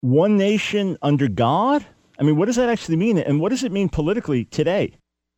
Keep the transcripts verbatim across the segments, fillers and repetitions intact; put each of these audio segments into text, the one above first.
One nation under God? I mean, what does that actually mean? And what does it mean politically today?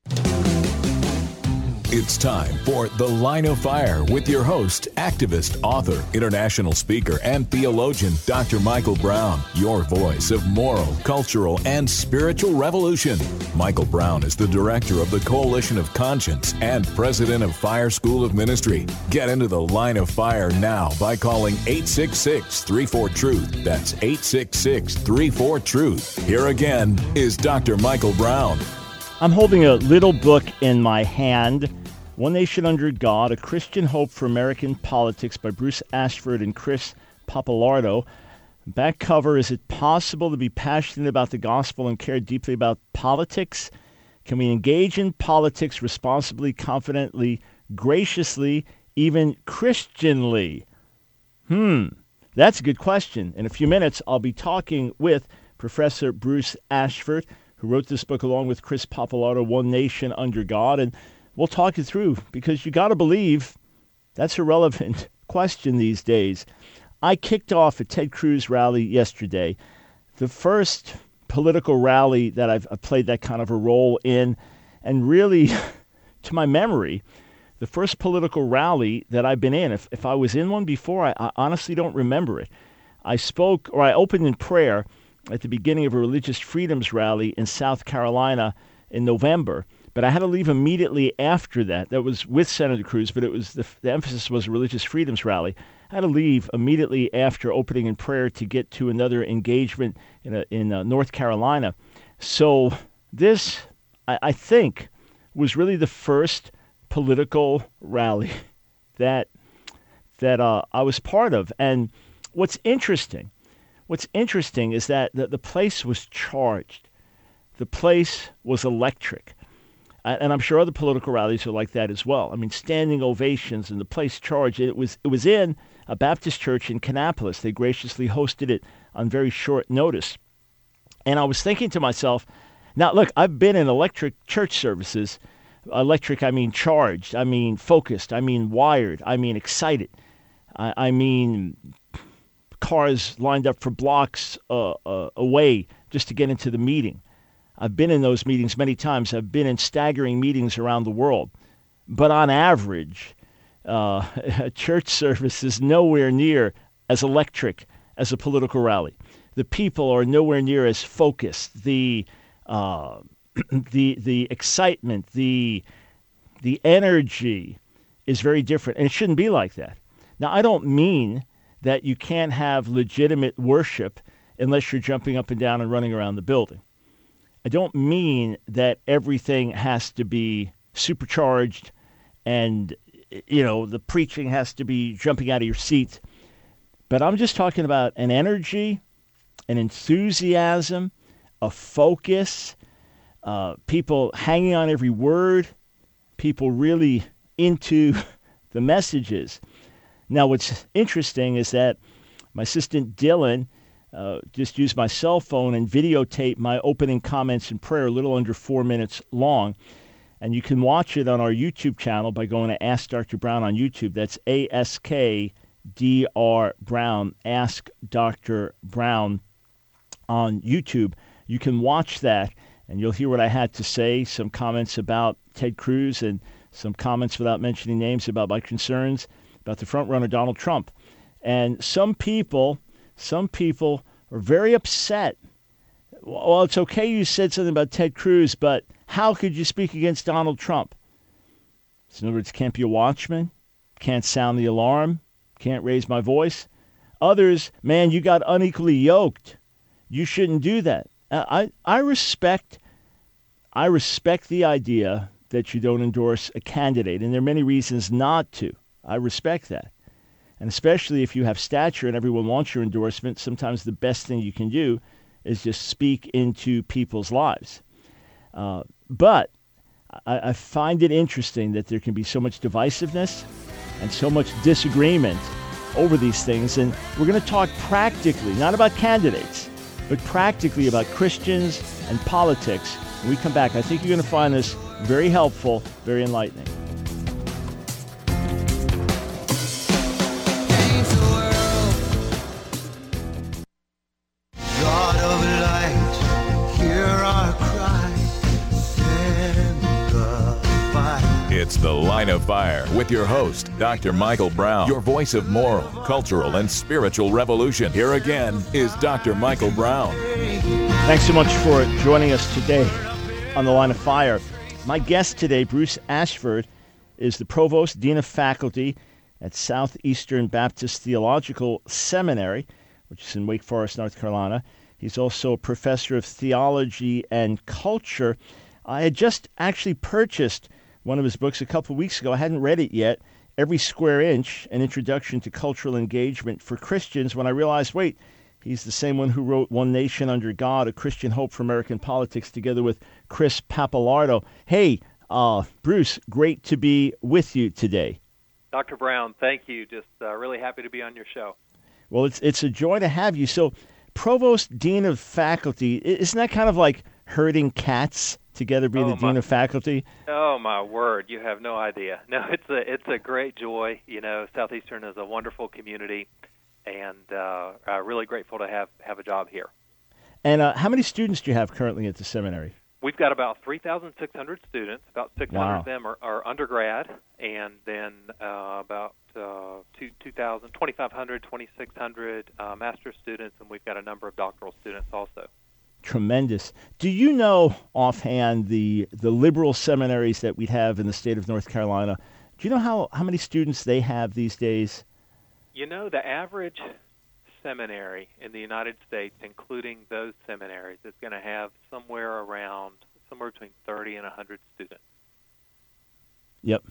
It's time for The Line of Fire with your host, activist, author, international speaker, and theologian, Doctor Michael Brown, your voice of moral, cultural, and spiritual revolution. Michael Brown is the director of the Coalition of Conscience and president of Fire School of Ministry. Get into The Line of Fire now by calling eight six six, three four, truth. That's eight six six, three four, truth. Here again is Doctor Michael Brown. I'm holding a little book in my hand, One Nation Under God, A Christian Hope for American Politics by Bruce Ashford and Chris Pappalardo. Back cover, is it possible to be passionate about the gospel and care deeply about politics? Can we engage in politics responsibly, confidently, graciously, even Christianly? Hmm, that's a good question. In a few minutes, I'll be talking with Professor Bruce Ashford, who wrote this book along with Chris Pappalardo, One Nation Under God, and we'll talk it through because you got to believe that's a relevant question these days. I kicked off a Ted Cruz rally yesterday, the first political rally that I've, I've played that kind of a role in, and really, to my memory, the first political rally that I've been in. If, if I was in one before, I, I honestly don't remember it. I spoke, or I opened in prayer at the beginning of a religious freedoms rally in South Carolina in November, but I had to leave immediately after that. That was with Senator Cruz, but it was the, the emphasis was a religious freedoms rally. I had to leave immediately after opening in prayer to get to another engagement in a, in uh, North Carolina. So this, I, I think, was really the first political rally that that uh, I was part of. And what's interesting, what's interesting is that the, the place was charged. The place was electric. And I'm sure other political rallies are like that as well. I mean, standing ovations and the place charged. It was it was in a Baptist church in Kannapolis. They graciously hosted it on very short notice. And I was thinking to myself, now, look, I've been in electric church services. Electric, I mean charged. I mean focused. I mean wired. I mean excited. I, I mean cars lined up for blocks uh, uh, away just to get into the meeting. I've been in those meetings many times. I've been in staggering meetings around the world. But on average, uh, a church service is nowhere near as electric as a political rally. The people are nowhere near as focused. The uh, the the excitement, the the energy is very different. And it shouldn't be like that. Now, I don't mean that you can't have legitimate worship unless you're jumping up and down and running around the building. I don't mean that everything has to be supercharged and, you know, the preaching has to be jumping out of your seat. But I'm just talking about an energy, an enthusiasm, a focus, uh, people hanging on every word, people really into the messages. Now, what's interesting is that my assistant Dylan Uh, just use my cell phone and videotape my opening comments in prayer, a little under four minutes long. And you can watch it on our YouTube channel by going to Ask Doctor Brown on YouTube. That's A S K D R Brown, Ask Doctor Brown on YouTube. You can watch that, and you'll hear what I had to say, some comments about Ted Cruz and some comments without mentioning names about my concerns about the front runner, Donald Trump. And some people... Some people are very upset. Well, it's okay you said something about Ted Cruz, but how could you speak against Donald Trump? So in other words, can't be a watchman, can't sound the alarm, can't raise my voice. Others, man, you got unequally yoked. You shouldn't do that. I, I respect, I respect the idea that you don't endorse a candidate, and there are many reasons not to. I respect that. And especially if you have stature and everyone wants your endorsement, sometimes the best thing you can do is just speak into people's lives. Uh, but I, I find it interesting that there can be so much divisiveness and so much disagreement over these things. And we're going to talk practically, not about candidates, but practically about Christians and politics. When we come back, I think you're going to find this very helpful, very enlightening. It's The Line of Fire with your host, Doctor Michael Brown, your voice of moral, cultural, and spiritual revolution. Here again is Doctor Michael Brown. Thanks so much for joining us today on The Line of Fire. My guest today, Bruce Ashford, is the Provost, Dean of Faculty at Southeastern Baptist Theological Seminary, which is in Wake Forest, North Carolina. He's also a professor of theology and culture. I had just actually purchased one of his books a couple of weeks ago. I hadn't read it yet, Every Square Inch, An Introduction to Cultural Engagement for Christians, when I realized, wait, he's the same one who wrote One Nation Under God, A Christian Hope for American Politics, together with Chris Pappalardo. Hey, uh, Bruce, great to be with you today. Doctor Brown, thank you. Just uh, really happy to be on your show. Well, it's it's a joy to have you. So, Provost, Dean of Faculty, isn't that kind of like herding cats together, being oh, the Dean my, of Faculty? Oh, my word. You have no idea. No, it's a, it's a great joy. You know, Southeastern is a wonderful community, and uh, uh, really grateful to have, have a job here. And uh, how many students do you have currently at the seminary? We've got about three thousand six hundred students. About six hundred wow. of them are, are undergrad, and then uh, about uh, two, two thousand, twenty-five hundred, twenty-six hundred uh, master's students, and we've got a number of doctoral students also. Tremendous. Do you know offhand the the liberal seminaries that we have in the state of North Carolina? Do you know how, how many students they have these days? You know, the average seminary in the United States, including those seminaries, is going to have somewhere around, somewhere between thirty and one hundred students. Yep.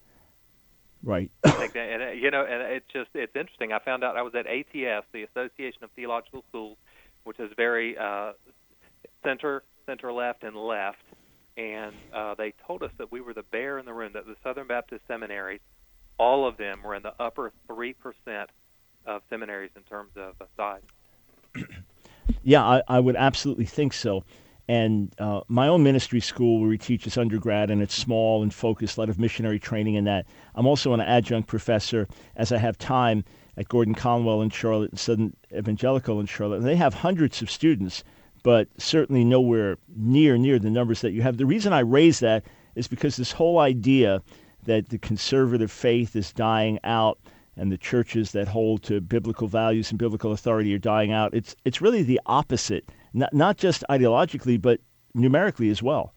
Right. Like that, and, you know, and it's just, it's interesting. I found out I was at A T S, the Association of Theological Schools, which is very uh, center, center left, and left, and uh, they told us that we were the bear in the room, that the Southern Baptist seminaries, all of them were in the upper three percent of seminaries in terms of uh, size. Yeah, I, I would absolutely think so. And uh, my own ministry school, where we teach this undergrad, and it's small and focused, a lot of missionary training in that. I'm also an adjunct professor, as I have time, at Gordon Conwell in Charlotte and Southern Evangelical in Charlotte. And they have hundreds of students, but certainly nowhere near, near the numbers that you have. The reason I raise that is because this whole idea that the conservative faith is dying out and the churches that hold to biblical values and biblical authority are dying out, it's it's really the opposite, not, not just ideologically, but numerically as well.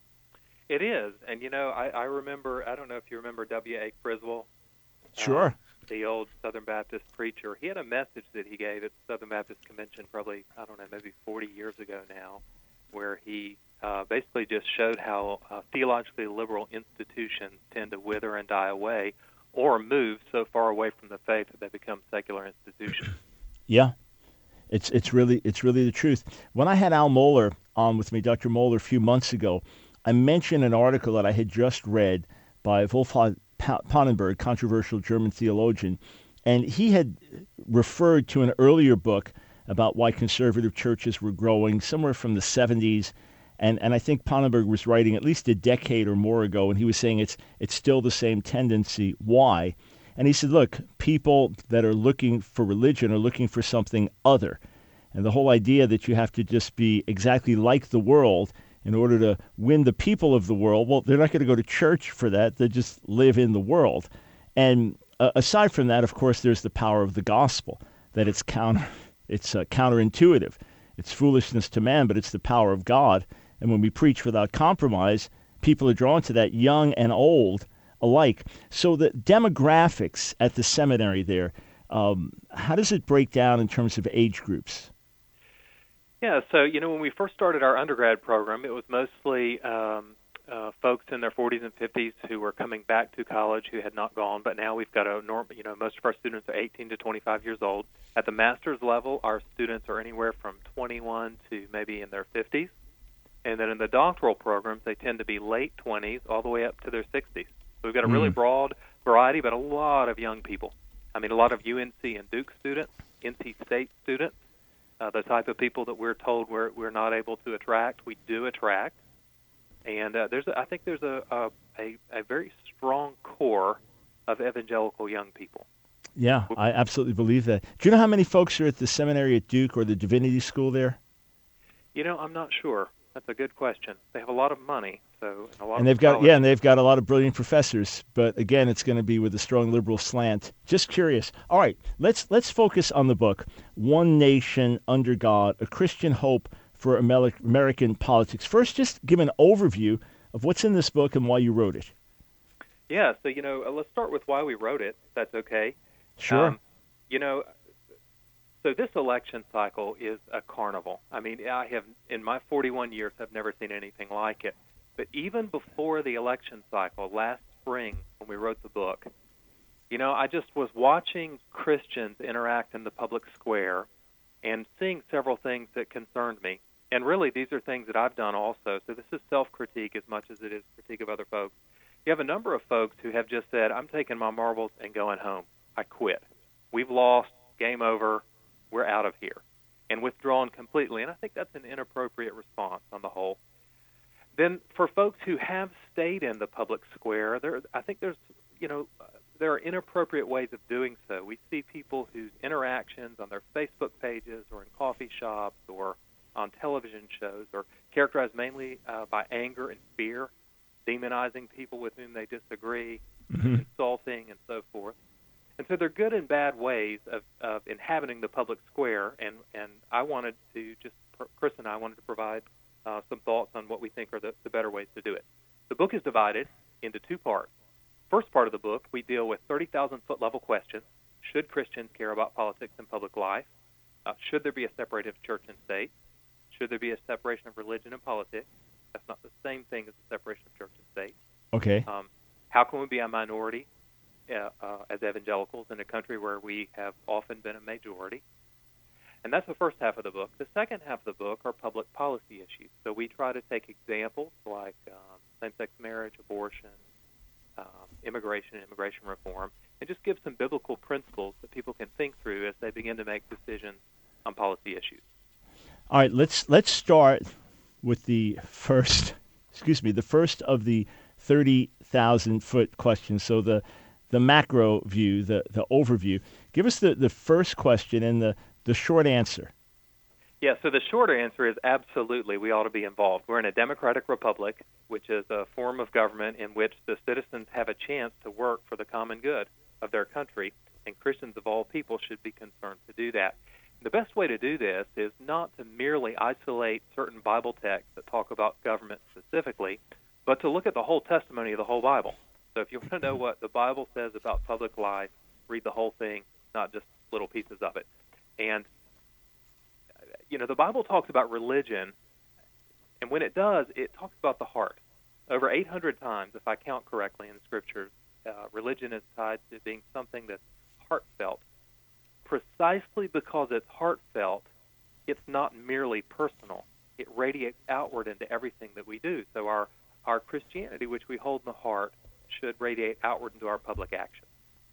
It is. And, you know, I, I remember, I don't know if you remember W A Criswell. Sure. Uh, the old Southern Baptist preacher. He had a message that he gave at the Southern Baptist Convention probably, I don't know, maybe forty years ago now, where he uh, basically just showed how uh, theologically liberal institutions tend to wither and die away, or move so far away from the faith that they become secular institutions. Yeah, it's it's really it's really the truth. When I had Al Mohler on with me, Doctor Mohler, a few months ago, I mentioned an article that I had just read by Wolfhard Pannenberg, controversial German theologian, and he had referred to an earlier book about why conservative churches were growing somewhere from the seventies. And and I think Pannenberg was writing at least a decade or more ago, and he was saying it's it's still the same tendency. Why? And he said, look, people that are looking for religion are looking for something other. And the whole idea that you have to just be exactly like the world in order to win the people of the world, well, they're not going to go to church for that. They just live in the world. And uh, aside from that, of course, there's the power of the gospel, that it's counter, it's uh, counterintuitive. It's foolishness to man, but it's the power of God. And when we preach without compromise, people are drawn to that, young and old alike. So the demographics at the seminary there, um, how does it break down in terms of age groups? Yeah, so, you know, when we first started our undergrad program, it was mostly um, uh, folks in their forties and fifties who were coming back to college who had not gone, but now we've got a norm, you know, most of our students are eighteen to twenty-five years old. At the master's level, our students are anywhere from twenty-one to maybe in their fifties. And then in the doctoral programs, they tend to be late twenties all the way up to their sixties. So we've got a really mm. broad variety, but a lot of young people. I mean, a lot of U N C and Duke students, N C State students, uh, the type of people that we're told we're we're not able to attract, we do attract. And uh, there's, a, I think there's a, a a a very strong core of evangelical young people. Yeah, I absolutely believe that. Do you know how many folks are at the seminary at Duke or the divinity school there? You know, I'm not sure. That's a good question. They have a lot of money, So, and, a lot and of they've got college- yeah, and they've got a lot of brilliant professors. But again, it's going to be with a strong liberal slant. Just curious. All right, let's let's focus on the book, One Nation Under God: A Christian Hope for Amer- American Politics. First, just give an overview of what's in this book and why you wrote it. Yeah, so, you know, uh, let's start with why we wrote it, if that's okay. Sure. Um, you know, so this election cycle is a carnival. I mean, I have, in my forty-one years, I've never seen anything like it. But even before the election cycle, last spring, when we wrote the book, you know, I just was watching Christians interact in the public square and seeing several things that concerned me. And really, these are things that I've done also. So this is self-critique as much as it is critique of other folks. You have a number of folks who have just said, I'm taking my marbles and going home. I quit. We've lost. Game over. We're out of here. And withdrawn completely. And I think that's an inappropriate response on the whole. Then for folks who have stayed in the public square, there, I think there's, you know, there are inappropriate ways of doing so. We see people whose interactions on their Facebook pages or in coffee shops or on television shows are characterized mainly uh, by anger and fear, demonizing people with whom they disagree, mm-hmm. insulting, and so forth. And so they're good and bad ways of, of inhabiting the public square, and, and I wanted to just, Chris and I wanted to provide uh, some thoughts on what we think are the, the better ways to do it. The book is divided into two parts. First part of the book, we deal with thirty thousand foot level questions. Should Christians care about politics and public life? Uh, should there be a separation of church and state? Should there be a separation of religion and politics? That's not the same thing as the separation of church and state. Okay. Um, how can we be a minority uh, uh, as evangelicals in a country where we have often been a majority? And that's the first half of the book. The second half of the book are public policy issues. So we try to take examples like um, same-sex marriage, abortion, um, immigration and immigration reform, and just give some biblical principles that people can think through as they begin to make decisions on policy issues. All right, let's let's start with the first, excuse me, the first of the thirty thousand foot questions. So the the macro view, the, the overview. Give us the, the first question and the, the short answer. Yeah, so the shorter answer is absolutely we ought to be involved. We're in a democratic republic, which is a form of government in which the citizens have a chance to work for the common good of their country, and Christians of all people should be concerned to do that. The best way to do this is not to merely isolate certain Bible texts that talk about government specifically, but to look at the whole testimony of the whole Bible. So if you want to know what the Bible says about public life, read the whole thing, not just little pieces of it. And, you know, the Bible talks about religion, and when it does, it talks about the heart. Over eight hundred times, if I count correctly in the Scriptures, uh, religion is tied to being something that's heartfelt. Precisely because it's heartfelt, it's not merely personal. It radiates outward into everything that we do. So our, our Christianity, which we hold in the heart, should radiate outward into our public action.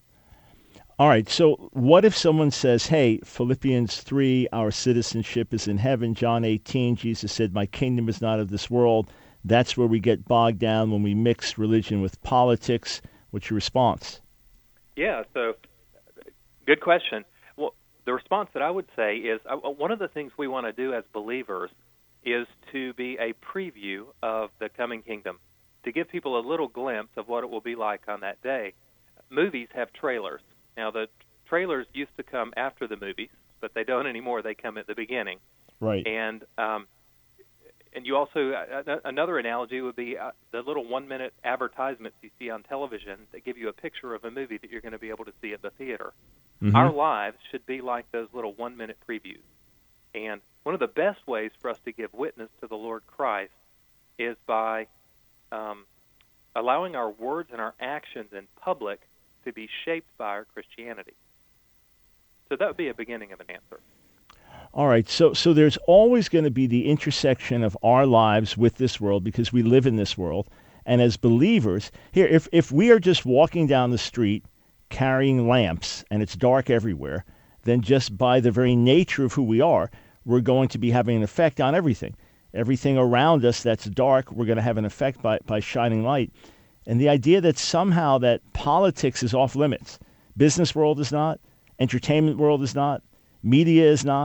All right, so what if someone says, hey, Philippians three, our citizenship is in heaven. John eighteen, Jesus said, my kingdom is not of this world. That's where we get bogged down when we mix religion with politics. What's your response? Yeah, so good question. Well, the response that I would say is uh, one of the things we want to do as believers is to be a preview of the coming kingdom, to give people a little glimpse of what it will be like on that day. Movies have trailers. Now, the trailers used to come after the movies, but they don't anymore. They come at the beginning. Right. And um, and you also, uh, another analogy would be uh, the little one-minute advertisements you see on television that give you a picture of a movie that you're going to be able to see at the theater. Mm-hmm. Our lives should be like those little one-minute previews. And one of the best ways for us to give witness to the Lord Christ is by um, allowing our words and our actions in public to be shaped by our Christianity. So that would be a beginning of an answer. All right, so so there's always going to be the intersection of our lives with this world because we live in this world. And as believers, here, if, if we are just walking down the street carrying lamps and it's dark everywhere, then just by the very nature of who we are, we're going to be having an effect on everything. Everything around us that's dark, we're going to have an effect by, by shining light. And the idea that somehow that politics is off limits, business world is not, entertainment world is not, media is not,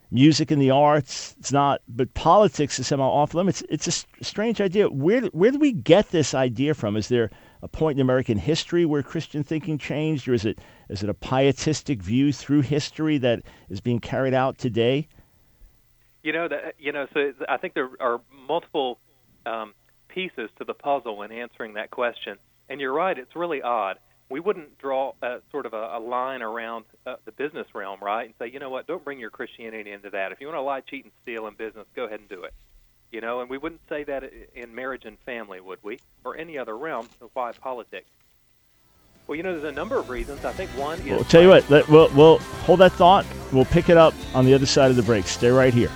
music and the arts. It's not, but politics is somehow off limits. It's a st- strange idea. Where where did we get this idea from? Is there a point in American history where Christian thinking changed, or is it is it a pietistic view through history that is being carried out today? You know that you know. So I think there are multiple um, pieces to the puzzle in answering that question. And you're right; it's really odd. We wouldn't draw a, sort of a, a line around uh, the business realm, right, and say, you know what, don't bring your Christianity into that. If you want to lie, cheat, and steal in business, go ahead and do it. You know, and we wouldn't say that in marriage and family, would we, or any other realm? So why politics? Well, you know, there's a number of reasons. I think one is. Well, tell you what, let, we'll we'll hold that thought. We'll pick it up on the other side of the break. Stay right here.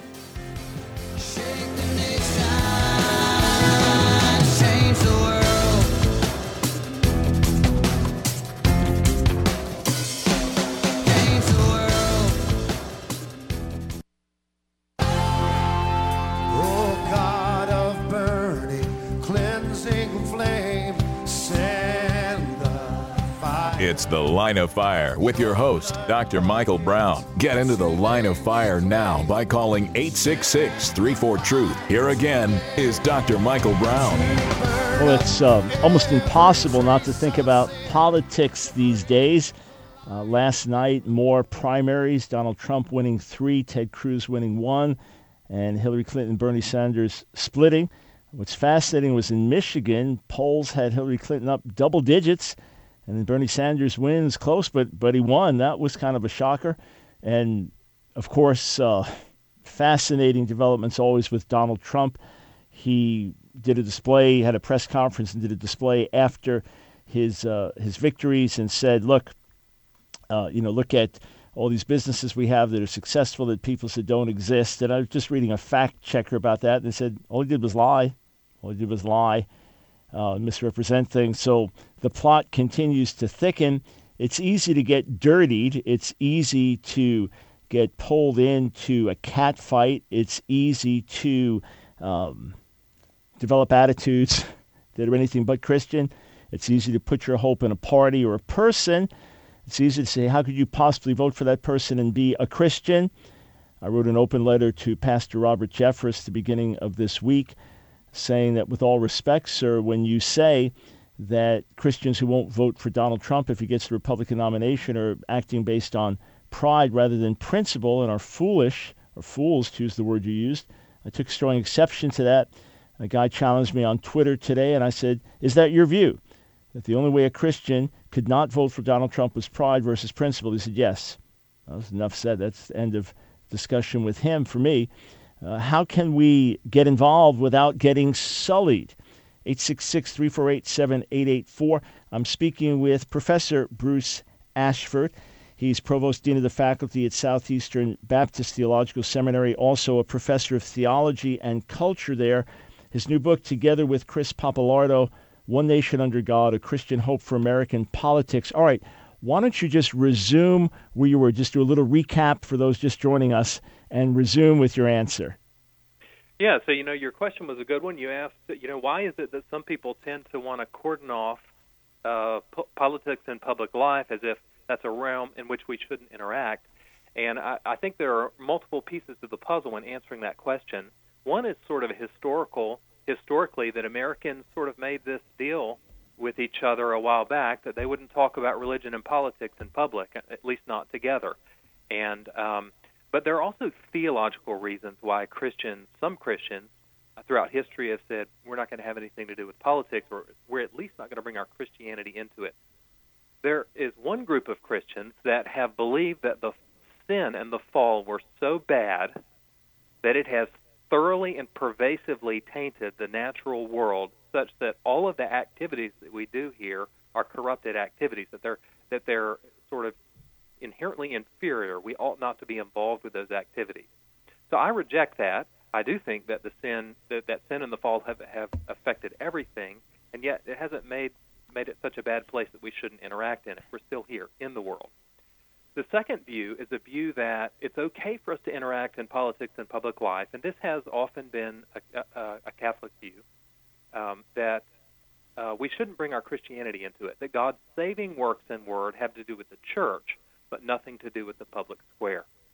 It's The Line of Fire with your host, Doctor Michael Brown. Get into the Line of Fire now by calling eight six six, three four, truth. Here again is Doctor Michael Brown. Well, it's uh, almost impossible not to think about politics these days. Uh, last night, more primaries, Donald Trump winning three, Ted Cruz winning one, and Hillary Clinton and Bernie Sanders splitting. What's fascinating was in Michigan, polls had Hillary Clinton up double digits, and then Bernie Sanders wins close, but but he won. That was kind of a shocker. And, of course, uh, fascinating developments always with Donald Trump. He did a display, had a press conference and did a display after his uh, his victories and said, look, uh, you know, look at all these businesses we have that are successful that people said don't exist. And I was just reading a fact checker about that, and they said all he did was lie. All he did was lie. Uh, misrepresent things. So the plot continues to thicken. It's easy to get dirtied. It's easy to get pulled into a cat fight. It's easy to um, develop attitudes that are anything but Christian. It's easy to put your hope in a party or a person. It's easy to say, how could you possibly vote for that person and be a Christian? I wrote an open letter to Pastor Robert Jeffress at the beginning of this week, saying that with all respect, sir, when you say that Christians who won't vote for Donald Trump if he gets the Republican nomination are acting based on pride rather than principle and are foolish, or fools, to use the word you used, I took strong exception to that. A guy challenged me on Twitter today, and I said, is that your view? That the only way a Christian could not vote for Donald Trump was pride versus principle? He said, yes. That was enough said. That's the end of discussion with him for me. Uh, how can we get involved without getting sullied? eight six six, three four eight, seven eight eight four. I'm speaking with Professor Bruce Ashford. He's Provost Dean of the Faculty at Southeastern Baptist Theological Seminary, also a professor of theology and culture there. His new book, together with Chris Pappalardo, One Nation Under God, A Christian Hope for American Politics. All right, why don't you just resume where you were, just do a little recap for those just joining us, and resume with your answer. Yeah, so, you know, your question was a good one. You asked, you know, why is it that some people tend to want to cordon off uh, po- politics and public life as if that's a realm in which we shouldn't interact? And I, I think there are multiple pieces to the puzzle in answering that question. One is sort of historical, historically, that Americans sort of made this deal with each other a while back that they wouldn't talk about religion and politics in public, at least not together. And um, but there are also theological reasons why Christians, some Christians, uh, throughout history have said we're not going to have anything to do with politics, or we're at least not going to bring our Christianity into it. There is one group of Christians that have believed that the sin and the fall were so bad that it has thoroughly and pervasively tainted the natural world, such that all of the activities that we do here are corrupted activities, that they're that they're sort of inherently inferior. We ought not to be involved with those activities. So I reject that. I do think that the sin that, that sin and the fall have, have affected everything, and yet it hasn't made made it such a bad place that we shouldn't interact in it. We're still here in the world. The second view is a view that it's okay for us to interact in politics and public life, and this has often been a, a, a Catholic view, um, that uh, we shouldn't bring our Christianity into it, that God's saving works and word have to do with the church, but nothing to do with the public square.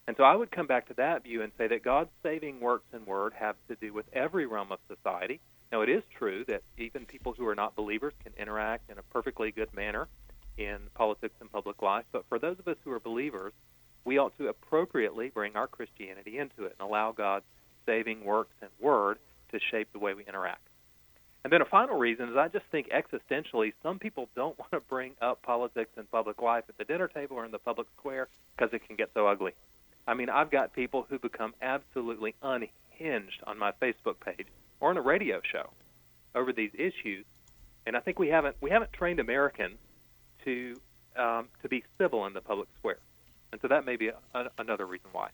And so I would come back to that view and say that God's saving works and word have to do with every realm of society. Now, it is true that even people who are not believers can interact in a perfectly good manner in politics and public life, but for those of us who are believers, we ought to appropriately bring our Christianity into it and allow God's saving works and word to shape the way we interact. And then a final reason is I just think existentially some people don't want to bring up politics and public life at the dinner table or in the public square because it can get so ugly. I mean, I've got people who become absolutely unhinged on my Facebook page or on a radio show over these issues, and I think we haven't we haven't trained Americans to um, to be civil in the public square, and so that may be a, a, another reason why.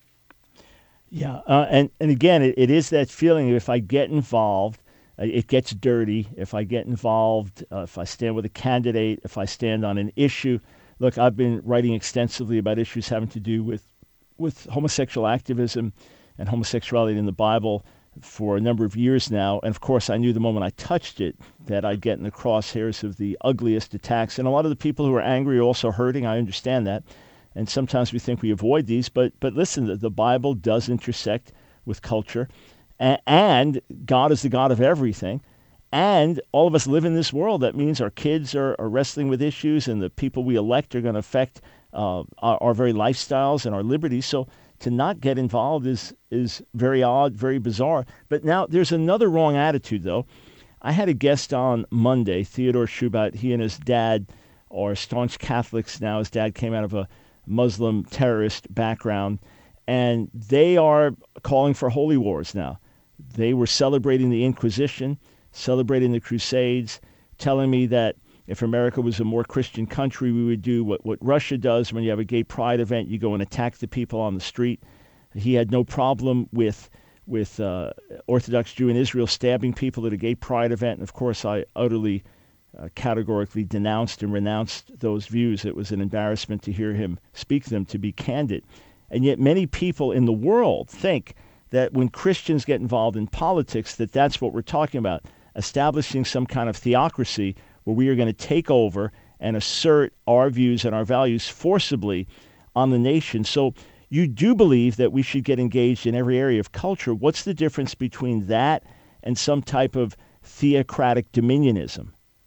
Yeah, uh, and and again, it, it is that feeling if I get involved, uh, it gets dirty. If I get involved, uh, if I stand with a candidate, if I stand on an issue. Look, I've been writing extensively about issues having to do with with homosexual activism and homosexuality in the Bible for a number of years now. And of course, I knew the moment I touched it that I'd get in the crosshairs of the ugliest attacks. And a lot of the people who are angry are also hurting. I understand that. And sometimes we think we avoid these. But but listen, the, the Bible does intersect with culture. A- and God is the God of everything. And all of us live in this world. That means our kids are, are wrestling with issues, and the people we elect are going to affect uh, our, our very lifestyles and our liberties. So to not get involved is is very odd, very bizarre. But now there's another wrong attitude, though. I had a guest on Monday, Theodore Shubat. He and his dad are staunch Catholics now. His dad came out of a Muslim terrorist background, and they are calling for holy wars now. They were celebrating the Inquisition, celebrating the Crusades, telling me that if America was a more Christian country, we would do what, what Russia does. When you have a gay pride event, you go and attack the people on the street. He had no problem with with uh, Orthodox Jew in Israel stabbing people at a gay pride event. And of course, I utterly, uh, categorically denounced and renounced those views. It was an embarrassment to hear him speak them, to be candid. And yet many people in the world think that when Christians get involved in politics, that that's what we're talking about, establishing some kind of theocracy where we are going to take over and assert our views and our values forcibly on the nation. So you do believe that we should get engaged in every area of culture. What's the difference between that and some type of theocratic dominionism?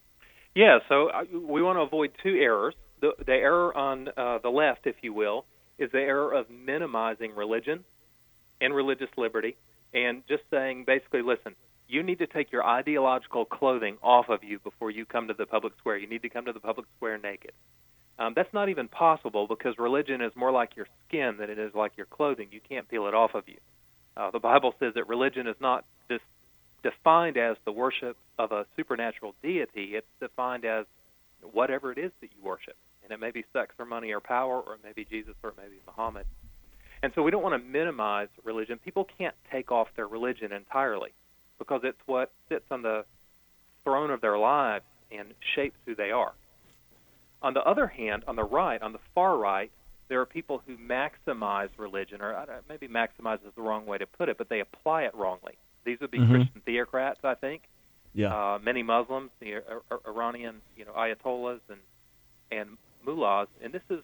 Yeah, so we want to avoid two errors. The, the error on uh, the left, if you will, is the error of minimizing religion and religious liberty and just saying basically, listen, you need to take your ideological clothing off of you before you come to the public square. You need to come to the public square naked. Um, that's not even possible because religion is more like your skin than it is like your clothing. You can't peel it off of you. Uh, the Bible says that religion is not dis- defined as the worship of a supernatural deity. It's defined as whatever it is that you worship. And it may be sex or money or power, or it may be Jesus, or it may be Muhammad. And so we don't want to minimize religion. People can't take off their religion entirely, because it's what sits on the throne of their lives and shapes who they are. On the other hand, on the right, on the far right, there are people who maximize religion, or maybe maximize is the wrong way to put it, but they apply it wrongly. These would be mm-hmm. Christian theocrats, I think. Yeah. Uh, many Muslims, the Iranian, you know, ayatollahs and and mullahs, and this is,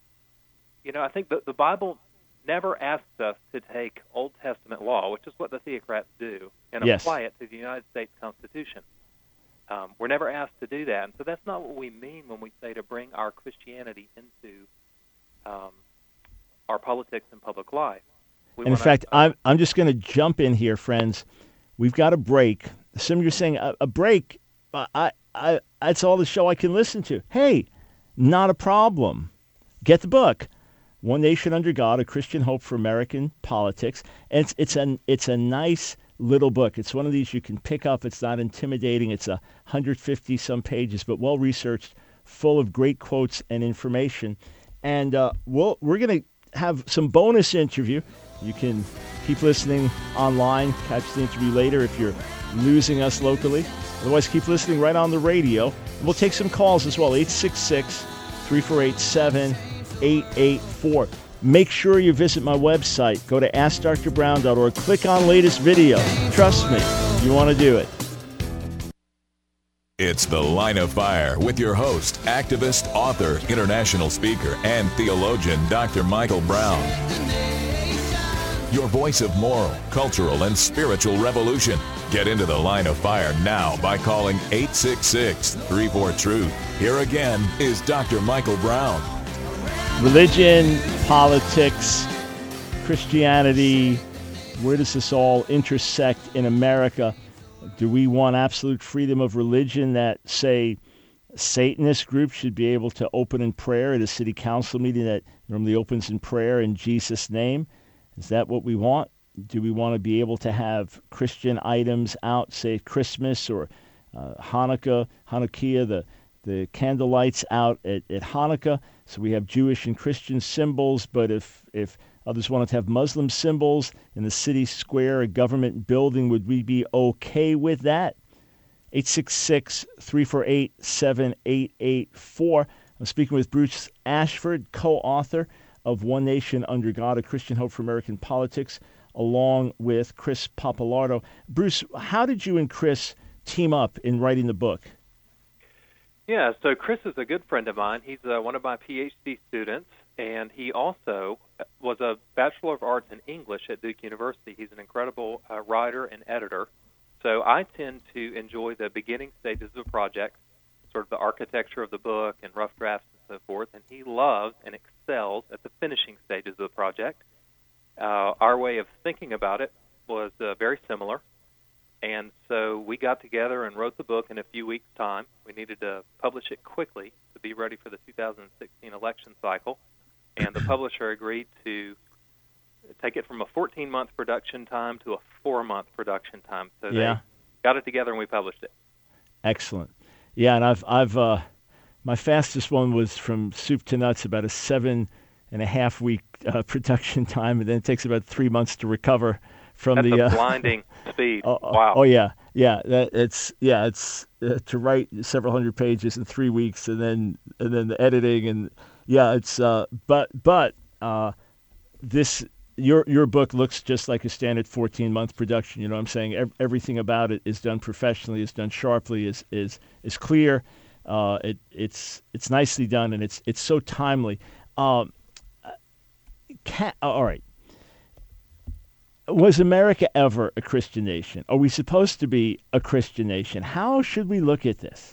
you know, I think the, the Bible never asks us to take Old Testament law, which is what the theocrats do, and yes. apply it to the United States Constitution. Um, we're never asked to do that, and so that's not what we mean when we say to bring our Christianity into um, our politics and public life. We and in fact, uh, I'm, I'm just going to jump in here, friends. We've got a break. Some of you are saying, a, a break? I, I, that's all the show I can listen to. Hey, not a problem. Get the book. One Nation Under God, A Christian Hope for American Politics. And it's it's a, it's a nice little book. It's one of these you can pick up. It's not intimidating. It's one hundred fifty some pages, but well-researched, full of great quotes and information. And uh, we'll, we're going to have some bonus interview. You can keep listening online, catch the interview later if you're losing us locally. Otherwise, keep listening right on the radio. And we'll take some calls as well, eight six six, three four eight, seven eight eight four. Make sure you visit my website. Go to ask dr brown dot org. Click on latest video. Trust me, you want to do it. It's The Line of Fire with your host, activist, author, international speaker, and theologian, Doctor Michael Brown. your voice of moral, cultural, and spiritual revolution. Get into the Line of Fire now by calling eight six six, three four, truth. Here again is Doctor Michael Brown. Religion, politics, Christianity, where does this all intersect in America? Do we want absolute freedom of religion that, say, Satanist groups should be able to open in prayer at a city council meeting that normally opens in prayer in Jesus' name? Is that what we want? Do we want to be able to have Christian items out, say, at Christmas or uh, Hanukkah, Hanukkah, the, the candle lights out at, at Hanukkah? So we have Jewish and Christian symbols, but if, if others wanted to have Muslim symbols in the city square, a government building, would we be okay with that? eight six six, three four eight, seven eight eight four. I'm speaking with Bruce Ashford, co-author of One Nation Under God, A Christian Hope for American Politics, along with Chris Pappalardo. Bruce, how did you and Chris team up in writing the book? Yeah, so Chris is a good friend of mine. He's uh, one of my P H D students, and he also was a Bachelor of Arts in English at Duke University. He's an incredible uh, writer and editor. So I tend to enjoy the beginning stages of a project, sort of the architecture of the book and rough drafts and so forth, and he loves and excels at the finishing stages of the project. Uh, our way of thinking about it was uh, very similar, and so we got together and wrote the book in a few weeks' time. We needed to publish it quickly to be ready for the two thousand sixteen election cycle, and the publisher agreed to take it from a fourteen-month production time to a four-month production time. So yeah. they got it together and we published it. Excellent. Yeah, and I've I've uh, my fastest one was from soup to nuts, about a seven and a half week uh, production time, and then it takes about three months to recover from That's the a uh, blinding speed. Oh, wow. Oh yeah, yeah. That, it's yeah, it's uh, to write several hundred pages in three weeks, and then and then the editing, and yeah, it's uh, but but uh, this. Your your book looks just like a standard fourteen-month production. You know what I'm saying? Every, everything about it is done professionally, is done sharply, is is is clear. Uh, it it's it's nicely done, and it's it's so timely. Um, can, all right. Was America ever a Christian nation? Are we supposed to be a Christian nation? How should we look at this?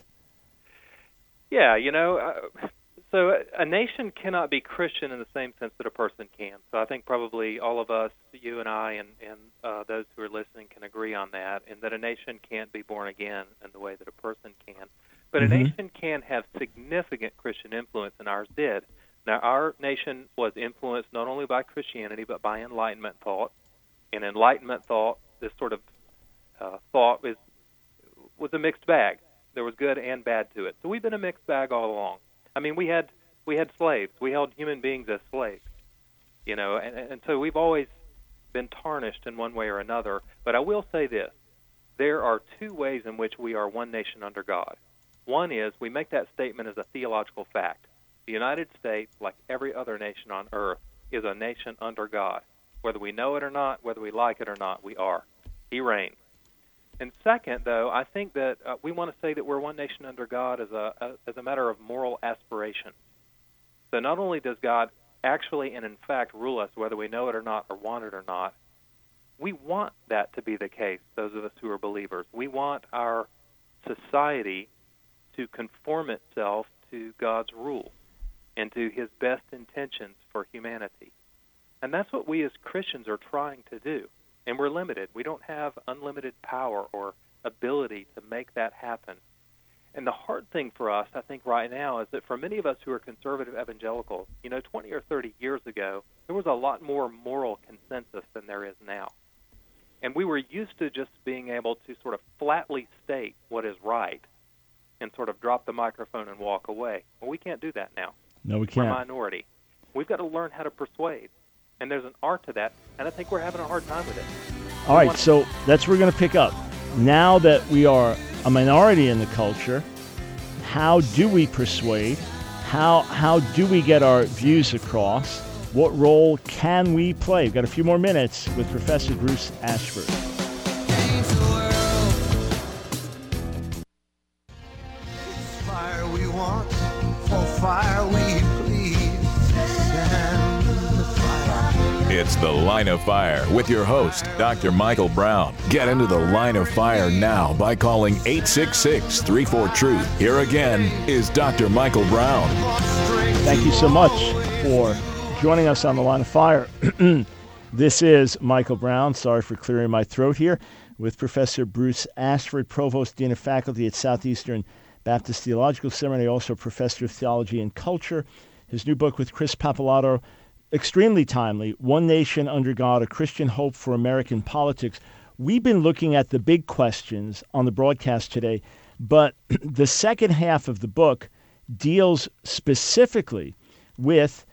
Yeah, you know... Uh, So a nation cannot be Christian in the same sense that a person can. So I think probably all of us, you and I, and, and uh, those who are listening can agree on that, and that a nation can't be born again in the way that a person can. But mm-hmm. a nation can have significant Christian influence, and ours did. Now, our nation was influenced not only by Christianity, but by Enlightenment thought. And Enlightenment thought, this sort of uh, thought, was, was a mixed bag. There was good and bad to it. So we've been a mixed bag all along. I mean, we had we had slaves. We held human beings as slaves, you know, and, and so we've always been tarnished in one way or another. But I will say this. There are two ways in which we are one nation under God. One is we make that statement as a theological fact. The United States, like every other nation on earth, is a nation under God. Whether we know it or not, whether we like it or not, we are. He reigns. And second, though, I think that uh, we want to say that we're one nation under God as a, a as a matter of moral aspiration. So not only does God actually and in fact rule us, whether we know it or not or want it or not, we want that to be the case, those of us who are believers. We want our society to conform itself to God's rule and to his best intentions for humanity. And that's what we as Christians are trying to do. And we're limited. We don't have unlimited power or ability to make that happen. And the hard thing for us, I think, right now is that for many of us who are conservative evangelicals, you know, twenty or thirty years ago, there was a lot more moral consensus than there is now. And we were used to just being able to sort of flatly state what is right and sort of drop the microphone and walk away. Well, we can't do that now. No, we can't. We're a minority. We've got to learn how to persuade. And there's an art to that, and I think we're having a hard time with it. All right, so that's where we're going to pick up. Now that we are a minority in the culture, how do we persuade? How how do we get our views across? What role can we play? We've got a few more minutes with Professor Bruce Ashford. Fire we want, for fire we please. It's The Line of Fire with your host, Doctor Michael Brown. Get into the Line of Fire now by calling eight six six, three four, TRUTH. Here again is Doctor Michael Brown. Thank you so much for joining us on The Line of Fire. This is Michael Brown. Sorry for clearing my throat here. With Professor Bruce Ashford, Provost Dean of Faculty at Southeastern Baptist Theological Seminary, also Professor of Theology and Culture. His new book with Chris Pappalardo, extremely timely, One Nation Under God, A Christian Hope for American Politics. We've been looking at the big questions on the broadcast today, but the second half of the book deals specifically with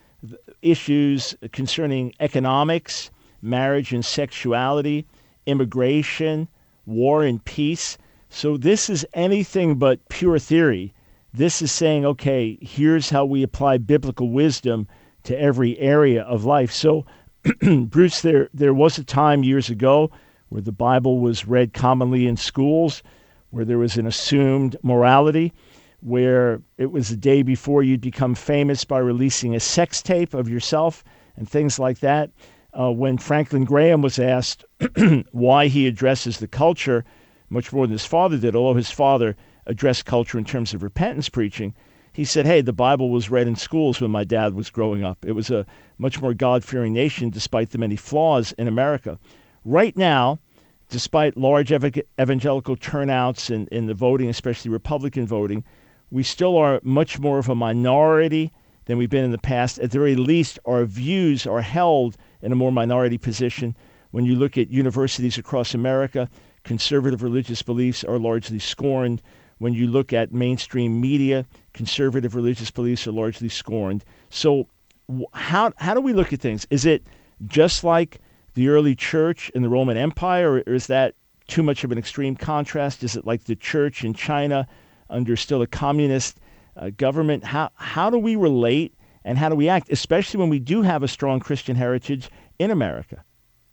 issues concerning economics, marriage and sexuality, immigration, war and peace. So this is anything but pure theory. This is saying, okay, here's how we apply biblical wisdom to every area of life. So, Bruce, there there was a time years ago where the Bible was read commonly in schools, where there was an assumed morality, where it was the day before you'd become famous by releasing a sex tape of yourself and things like that. Uh, when Franklin Graham was asked why he addresses the culture much more than his father did, although his father addressed culture in terms of repentance preaching, he said, hey, the Bible was read in schools when my dad was growing up. It was a much more God-fearing nation despite the many flaws in America. Right now, despite large ev- evangelical turnouts in, in the voting, especially Republican voting, we still are much more of a minority than we've been in the past. At the very least, our views are held in a more minority position. When you look at universities across America, conservative religious beliefs are largely scorned. When you look at mainstream media, conservative religious beliefs are largely scorned. So how how do we look at things? Is it just like the early church in the Roman Empire, or is that too much of an extreme contrast? Is it like the church in China under still a communist uh, government? How how do we relate and how do we act, especially when we do have a strong Christian heritage in America?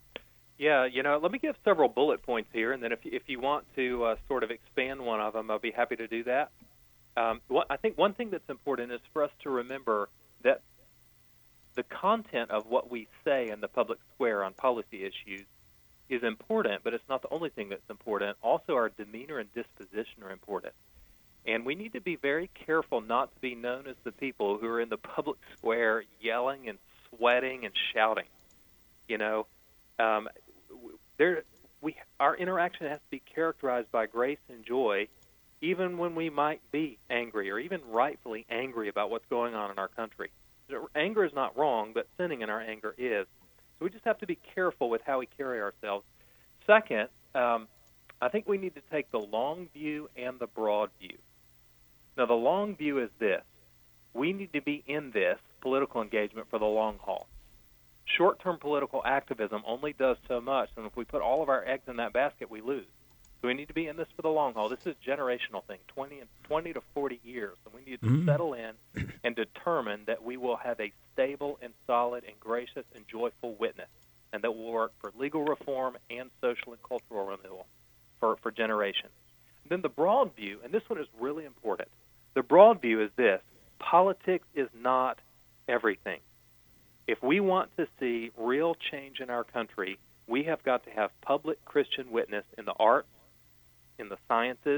Yeah, you know, let me give several bullet points here, and then if if you want to uh, sort of expand one of them, I'll be happy to do that. Um, what, I think one thing that's important is for us to remember that the content of what we say in the public square on policy issues is important, but it's not the only thing that's important. Also, our demeanor and disposition are important. And we need to be very careful not to be known as the people who are in the public square yelling and sweating and shouting. You know, um, there we our interaction has to be characterized by grace and joy, even when we might be angry or even rightfully angry about what's going on in our country. Anger is not wrong, but sinning in our anger is. So we just have to be careful with how we carry ourselves. Second, um, I think we need to take the long view and the broad view. Now, the long view is this. We need to be in this political engagement for the long haul. Short-term political activism only does so much, and if we put all of our eggs in that basket, we lose. So we need to be in this for the long haul. This is a generational thing, twenty, and twenty to forty years, and we need to mm-hmm. settle in and determine that we will have a stable and solid and gracious and joyful witness, and that will work for legal reform and social and cultural renewal for, for generations. And then the broad view, and this one is really important, the broad view is this: politics is not everything. If we want to see real change in our country, we have got to have public Christian witness in the arts, in the sciences,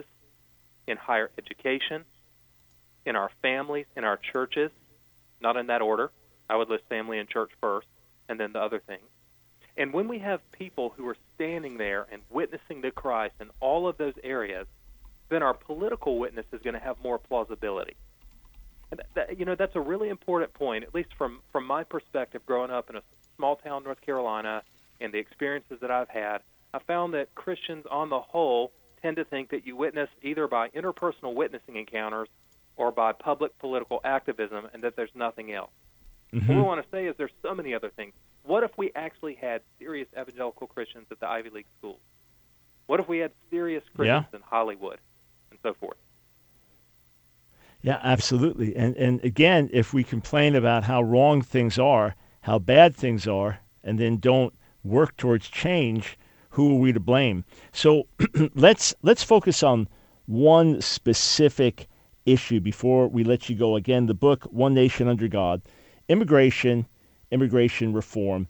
in higher education, in our families, in our churches, not in that order. I would list family and church first, and then the other things. And when we have people who are standing there and witnessing to Christ in all of those areas, then our political witness is going to have more plausibility. And that, you know, that's a really important point, at least from, from my perspective, growing up in a small town, North Carolina, and the experiences that I've had. I found that Christians, on the whole, tend to think that you witness either by interpersonal witnessing encounters or by public political activism, and that there's nothing else. Mm-hmm. What we want to say is there's so many other things. What if we actually had serious evangelical Christians at the Ivy League schools? What if we had serious Christians yeah. in Hollywood and so forth? Yeah, absolutely. And and again, if we complain about how wrong things are, how bad things are, and then don't work towards change, who are we to blame? So let's let's focus on one specific issue before we let you go. Again, the book, One Nation Under God, immigration, immigration reform.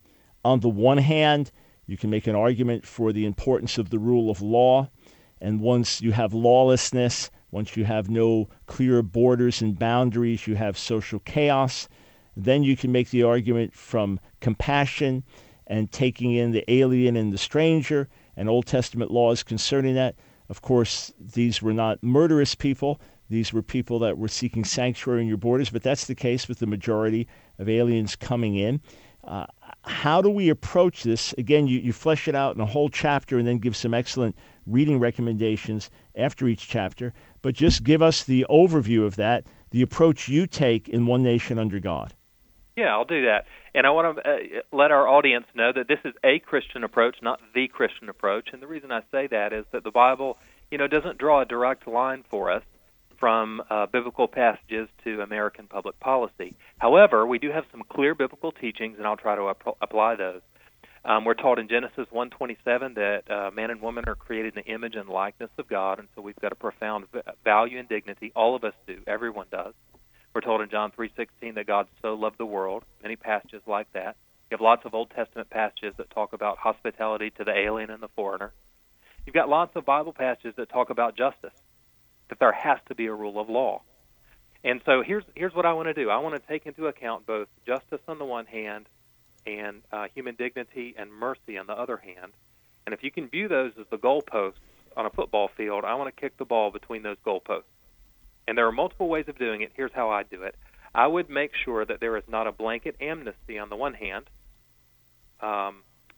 on the one hand, you can make an argument for the importance of the rule of law. And once you have lawlessness, once you have no clear borders and boundaries, you have social chaos. Then you can make the argument from compassion and taking in the alien and the stranger and Old Testament laws concerning that. Of course, these were not murderous people. These were people that were seeking sanctuary in your borders, but that's the case with the majority of aliens coming in. Uh, how do we approach this? Again, you, you flesh it out in a whole chapter and then give some excellent reading recommendations after each chapter. But just give us the overview of that, the approach you take in One Nation Under God. Yeah, I'll do that. And I want to uh, let our audience know that this is a Christian approach, not the Christian approach. And the reason I say that is that the Bible, you know, doesn't draw a direct line for us from uh, biblical passages to American public policy. However, we do have some clear biblical teachings, and I'll try to ap- apply those. Um, we're taught in Genesis one twenty-seven that uh, man and woman are created in the image and likeness of God, and so we've got a profound v- value and dignity. All of us do. Everyone does. We're told in John three sixteen that God so loved the world, many passages like that. You have lots of Old Testament passages that talk about hospitality to the alien and the foreigner. You've got lots of Bible passages that talk about justice, that there has to be a rule of law. And so here's here's what I want to do. I want to take into account both justice on the one hand and uh, human dignity and mercy on the other hand. And if you can view those as the goalposts on a football field, I want to kick the ball between those goalposts. And there are multiple ways of doing it. Here's how I do it. I would make sure that there is not a blanket amnesty on the one hand, um,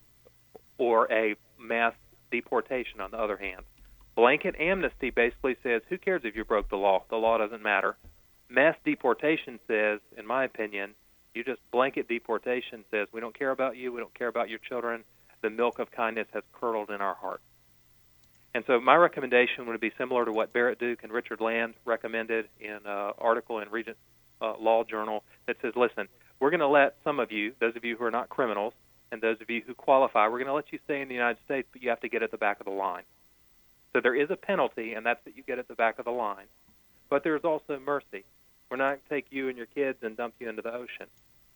or a mass deportation on the other hand. Blanket amnesty basically says, who cares if you broke the law? The law doesn't matter. Mass deportation says, in my opinion, you just blanket deportation says, we don't care about you, we don't care about your children. The milk of kindness has curdled in our hearts. And so my recommendation would be similar to what Barrett Duke and Richard Land recommended in an article in Regent uh, Law Journal that says, listen, we're going to let some of you, those of you who are not criminals, and those of you who qualify, we're going to let you stay in the United States, but you have to get at the back of the line. So there is a penalty, and that's that you get at the back of the line. But there's also mercy. We're not going to take you and your kids and dump you into the ocean.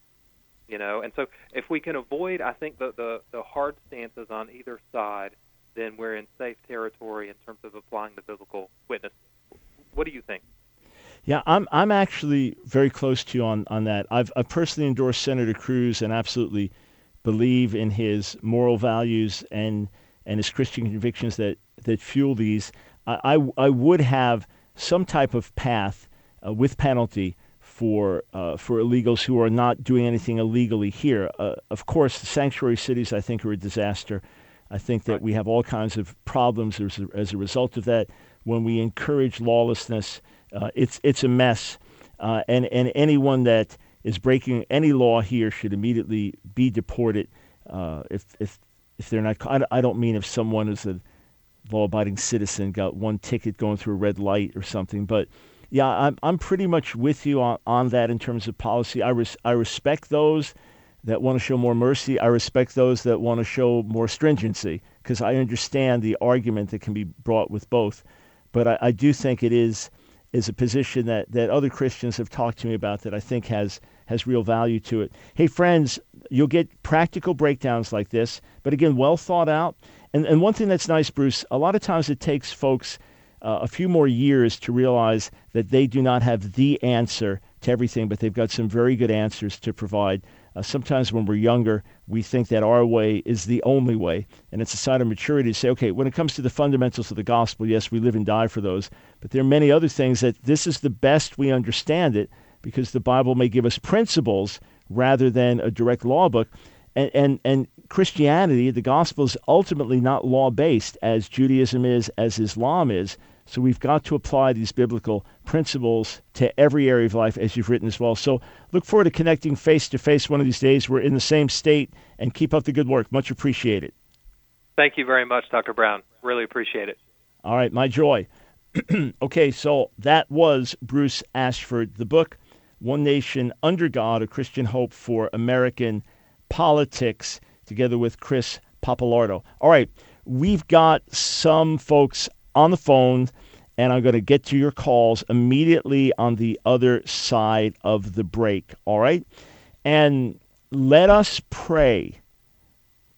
You know, and so if we can avoid, I think, the, the, the hard stances on either side, then we're in safe territory in terms of applying the biblical witness. What do you think? Yeah, I'm I'm actually very close to you on, on that. I've, I've personally endorsed Senator Cruz and absolutely believe in his moral values and and his Christian convictions that, that fuel these. I, I, I would have some type of path uh, with penalty for uh, for illegals who are not doing anything illegally here. Uh, of course, the sanctuary cities, I think, are a disaster. I think that we have all kinds of problems as a, as a result of that. When we encourage lawlessness, uh, it's it's a mess. Uh, and, and anyone that is breaking any law here should immediately be deported. Uh, if if if they're not, I don't mean if someone is a law-abiding citizen, got one ticket going through a red light or something, but yeah, I'm I'm pretty much with you on, on that in terms of policy. I res, I respect those that want to show more mercy. I respect those that want to show more stringency, because I understand the argument that can be brought with both. But I, I do think it is is a position that, that other Christians have talked to me about that I think has has real value to it. Hey, friends, you'll get practical breakdowns like this, but again, well thought out. And and one thing that's nice, Bruce, a lot of times it takes folks uh, a few more years to realize that they do not have the answer to everything, but they've got some very good answers to provide. Uh, sometimes when we're younger, we think that our way is the only way, and it's a sign of maturity to say, okay, when it comes to the fundamentals of the gospel, yes, we live and die for those, but there are many other things that this is the best we understand it, because the Bible may give us principles rather than a direct law book. And, and, and Christianity, the gospel, is ultimately not law-based, as Judaism is, as Islam is. So we've got to apply these biblical principles to every area of life, as you've written as well. So look forward to connecting face-to-face one of these days. We're in the same state, and keep up the good work. Much appreciated. Thank you very much, Doctor Brown. Really appreciate it. All right, my joy. Okay, so that was Bruce Ashford. The book, One Nation Under God, A Christian Hope for American Politics, together with Chris Pappalardo. All right, we've got some folks on the phone, and I'm going to get to your calls immediately on the other side of the break, all right? And let us pray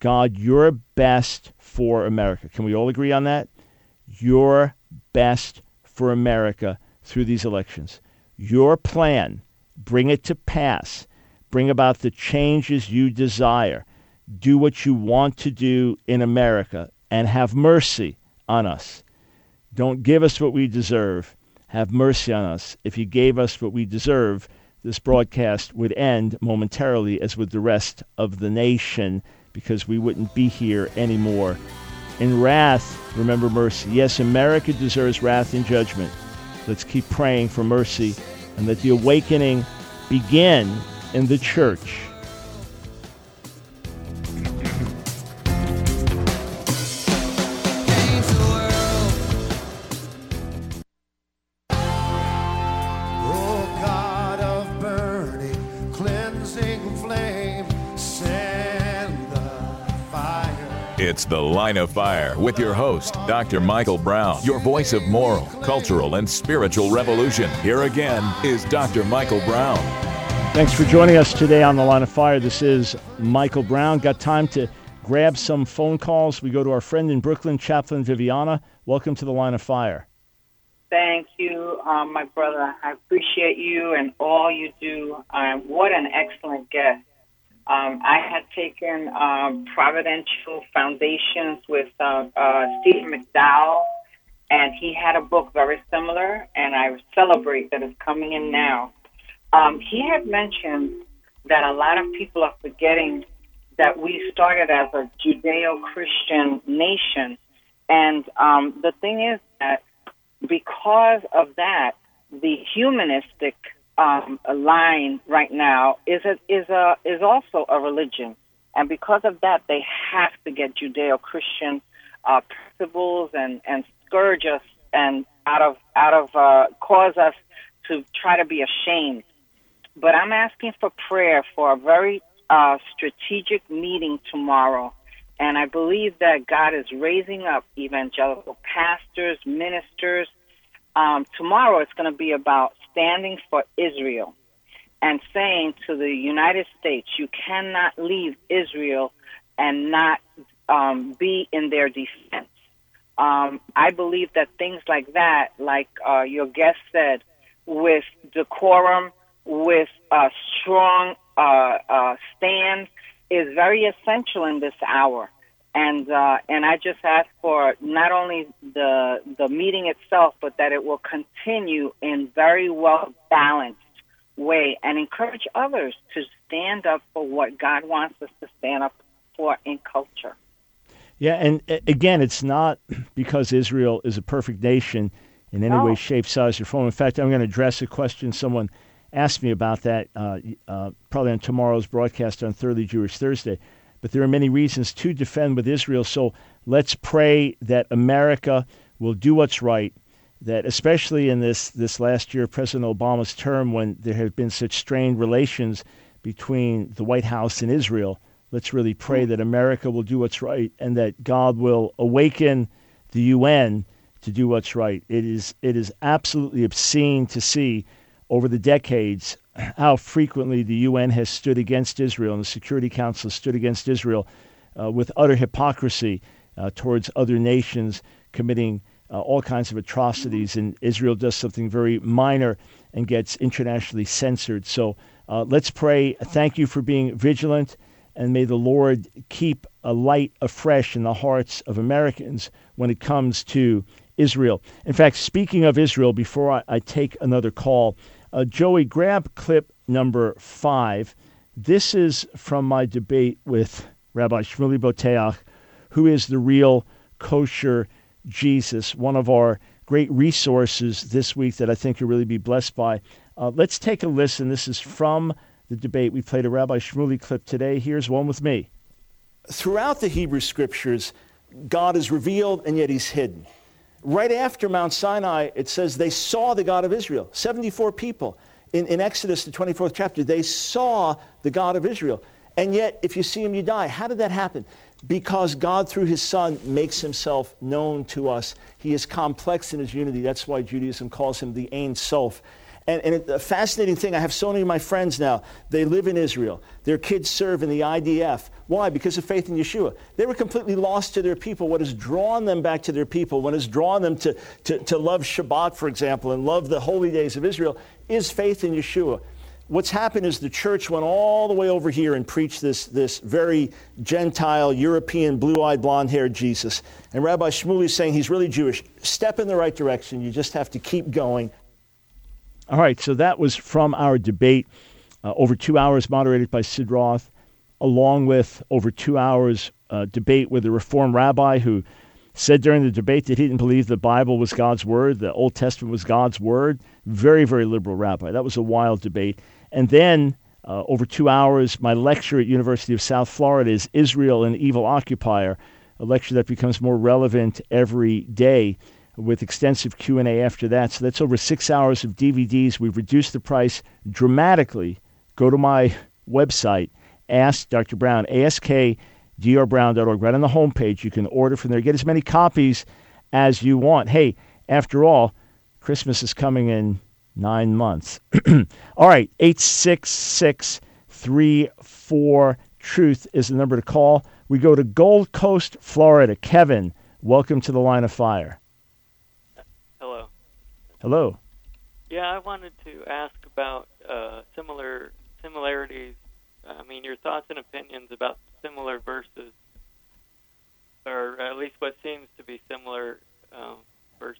God, your best for America. Can we all agree on that? Your best for America through these elections. Your plan, bring it to pass. Bring about the changes you desire. Do what you want to do in America, and have mercy on us. Don't give us what we deserve. Have mercy on us. If you gave us what we deserve, this broadcast would end momentarily, as with the rest of the nation, because we wouldn't be here anymore. In wrath, remember mercy. Yes, America deserves wrath and judgment. Let's keep praying for mercy, and let the awakening begin in the church. It's The Line of Fire with your host, Doctor Michael Brown, your voice of moral, cultural, and spiritual revolution. Here again is Doctor Michael Brown. Thanks for joining us today on The Line of Fire. This is Michael Brown. Got time to grab some phone calls. We go to our friend in Brooklyn, Chaplain Viviana. Welcome to The Line of Fire. Thank you, um, my brother. I appreciate you and all you do. Um, what an excellent guest. Um, I had taken um, Providential Foundations with uh, uh, Stephen McDowell, and he had a book very similar, and I celebrate that it's coming in now. Um, he had mentioned that a lot of people are forgetting that we started as a Judeo-Christian nation, and um, the thing is that because of that, the humanistic Um, a line right now is a, is a is also a religion, and because of that, they have to get Judeo-Christian uh, principles and, and scourge us and out of out of uh, cause us to try to be ashamed. But I'm asking for prayer for a very uh, strategic meeting tomorrow, and I believe that God is raising up evangelical pastors, ministers. Um, tomorrow it's going to be about standing for Israel and saying to the United States, you cannot leave Israel and not um, be in their defense. Um, I believe that things like that, like uh, your guest said, with decorum, with a strong uh, uh, stand, is very essential in this hour. And uh, and I just ask for not only the the meeting itself, but that it will continue in very well balanced way, and encourage others to stand up for what God wants us to stand up for in culture. Yeah, and uh, again, it's not because Israel is a perfect nation in any no. way, shape, size, or form. In fact, I'm going to address a question someone asked me about that uh, uh, probably on tomorrow's broadcast on Thoroughly Jewish Thursday. But there are many reasons to defend with Israel. So let's pray that America will do what's right, that especially in this, this last year of President Obama's term, when there have been such strained relations between the White House and Israel, let's really pray that America will do what's right and that God will awaken the U N to do what's right. It is it is absolutely obscene to see over the decades how frequently the U N has stood against Israel and the Security Council has stood against Israel uh, with utter hypocrisy uh, towards other nations committing uh, all kinds of atrocities, and Israel does something very minor and gets internationally censored. So uh, let's pray. Thank you for being vigilant, and may the Lord keep a light afresh in the hearts of Americans when it comes to Israel. In fact, speaking of Israel, before I, I take another call, Uh, Joey, grab clip number five. This is from my debate with Rabbi Shmuley Boteach, who is the real kosher Jesus, one of our great resources this week that I think you'll really be blessed by. Uh, let's take a listen. This is from the debate. We played a Rabbi Shmuley clip today. Here's one with me. Throughout the Hebrew Scriptures, God is revealed and yet he's hidden. Right after Mount Sinai, it says they saw the God of Israel. seventy-four people in, in Exodus, the twenty-fourth chapter, they saw the God of Israel. And yet, if you see him, you die. How did that happen? Because God, through his Son, makes himself known to us. He is complex in his unity. That's why Judaism calls him the Ein Sof. And, and it, a fascinating thing, I have so many of my friends now, they live in Israel. Their kids serve in the I D F. Why? Because of faith in Yeshua. They were completely lost to their people. What has drawn them back to their people, what has drawn them to, to, to love Shabbat, for example, and love the holy days of Israel, is faith in Yeshua. What's happened is the church went all the way over here and preached this, this very Gentile, European, blue-eyed, blonde-haired Jesus. And Rabbi Shmuley is saying he's really Jewish. Step in the right direction. You just have to keep going. All right, so that was from our debate, uh, over two hours moderated by Sid Roth, along with over two hours uh, debate with a Reform rabbi who said during the debate that he didn't believe the Bible was God's word, the Old Testament was God's word. Very, very liberal rabbi. That was a wild debate. And then, uh, over two hours, my lecture at University of South Florida is Israel, an Evil Occupier, a lecture that becomes more relevant every day with extensive Q and A after that. So that's over six hours of D V Ds. We've reduced the price dramatically. Go to my website, Ask Doctor Brown, ask d r brown dot org. Right on the homepage, you can order from there. Get as many copies as you want. Hey, after all, Christmas is coming in nine months. All right, eight six six, three four, truth is the number to call. We go to Gold Coast, Florida. Kevin, welcome to the Line of Fire. Hello. Hello. Yeah, I wanted to ask about uh, similar similarities. I mean, your thoughts and opinions about similar verses, or at least what seems to be similar um, verses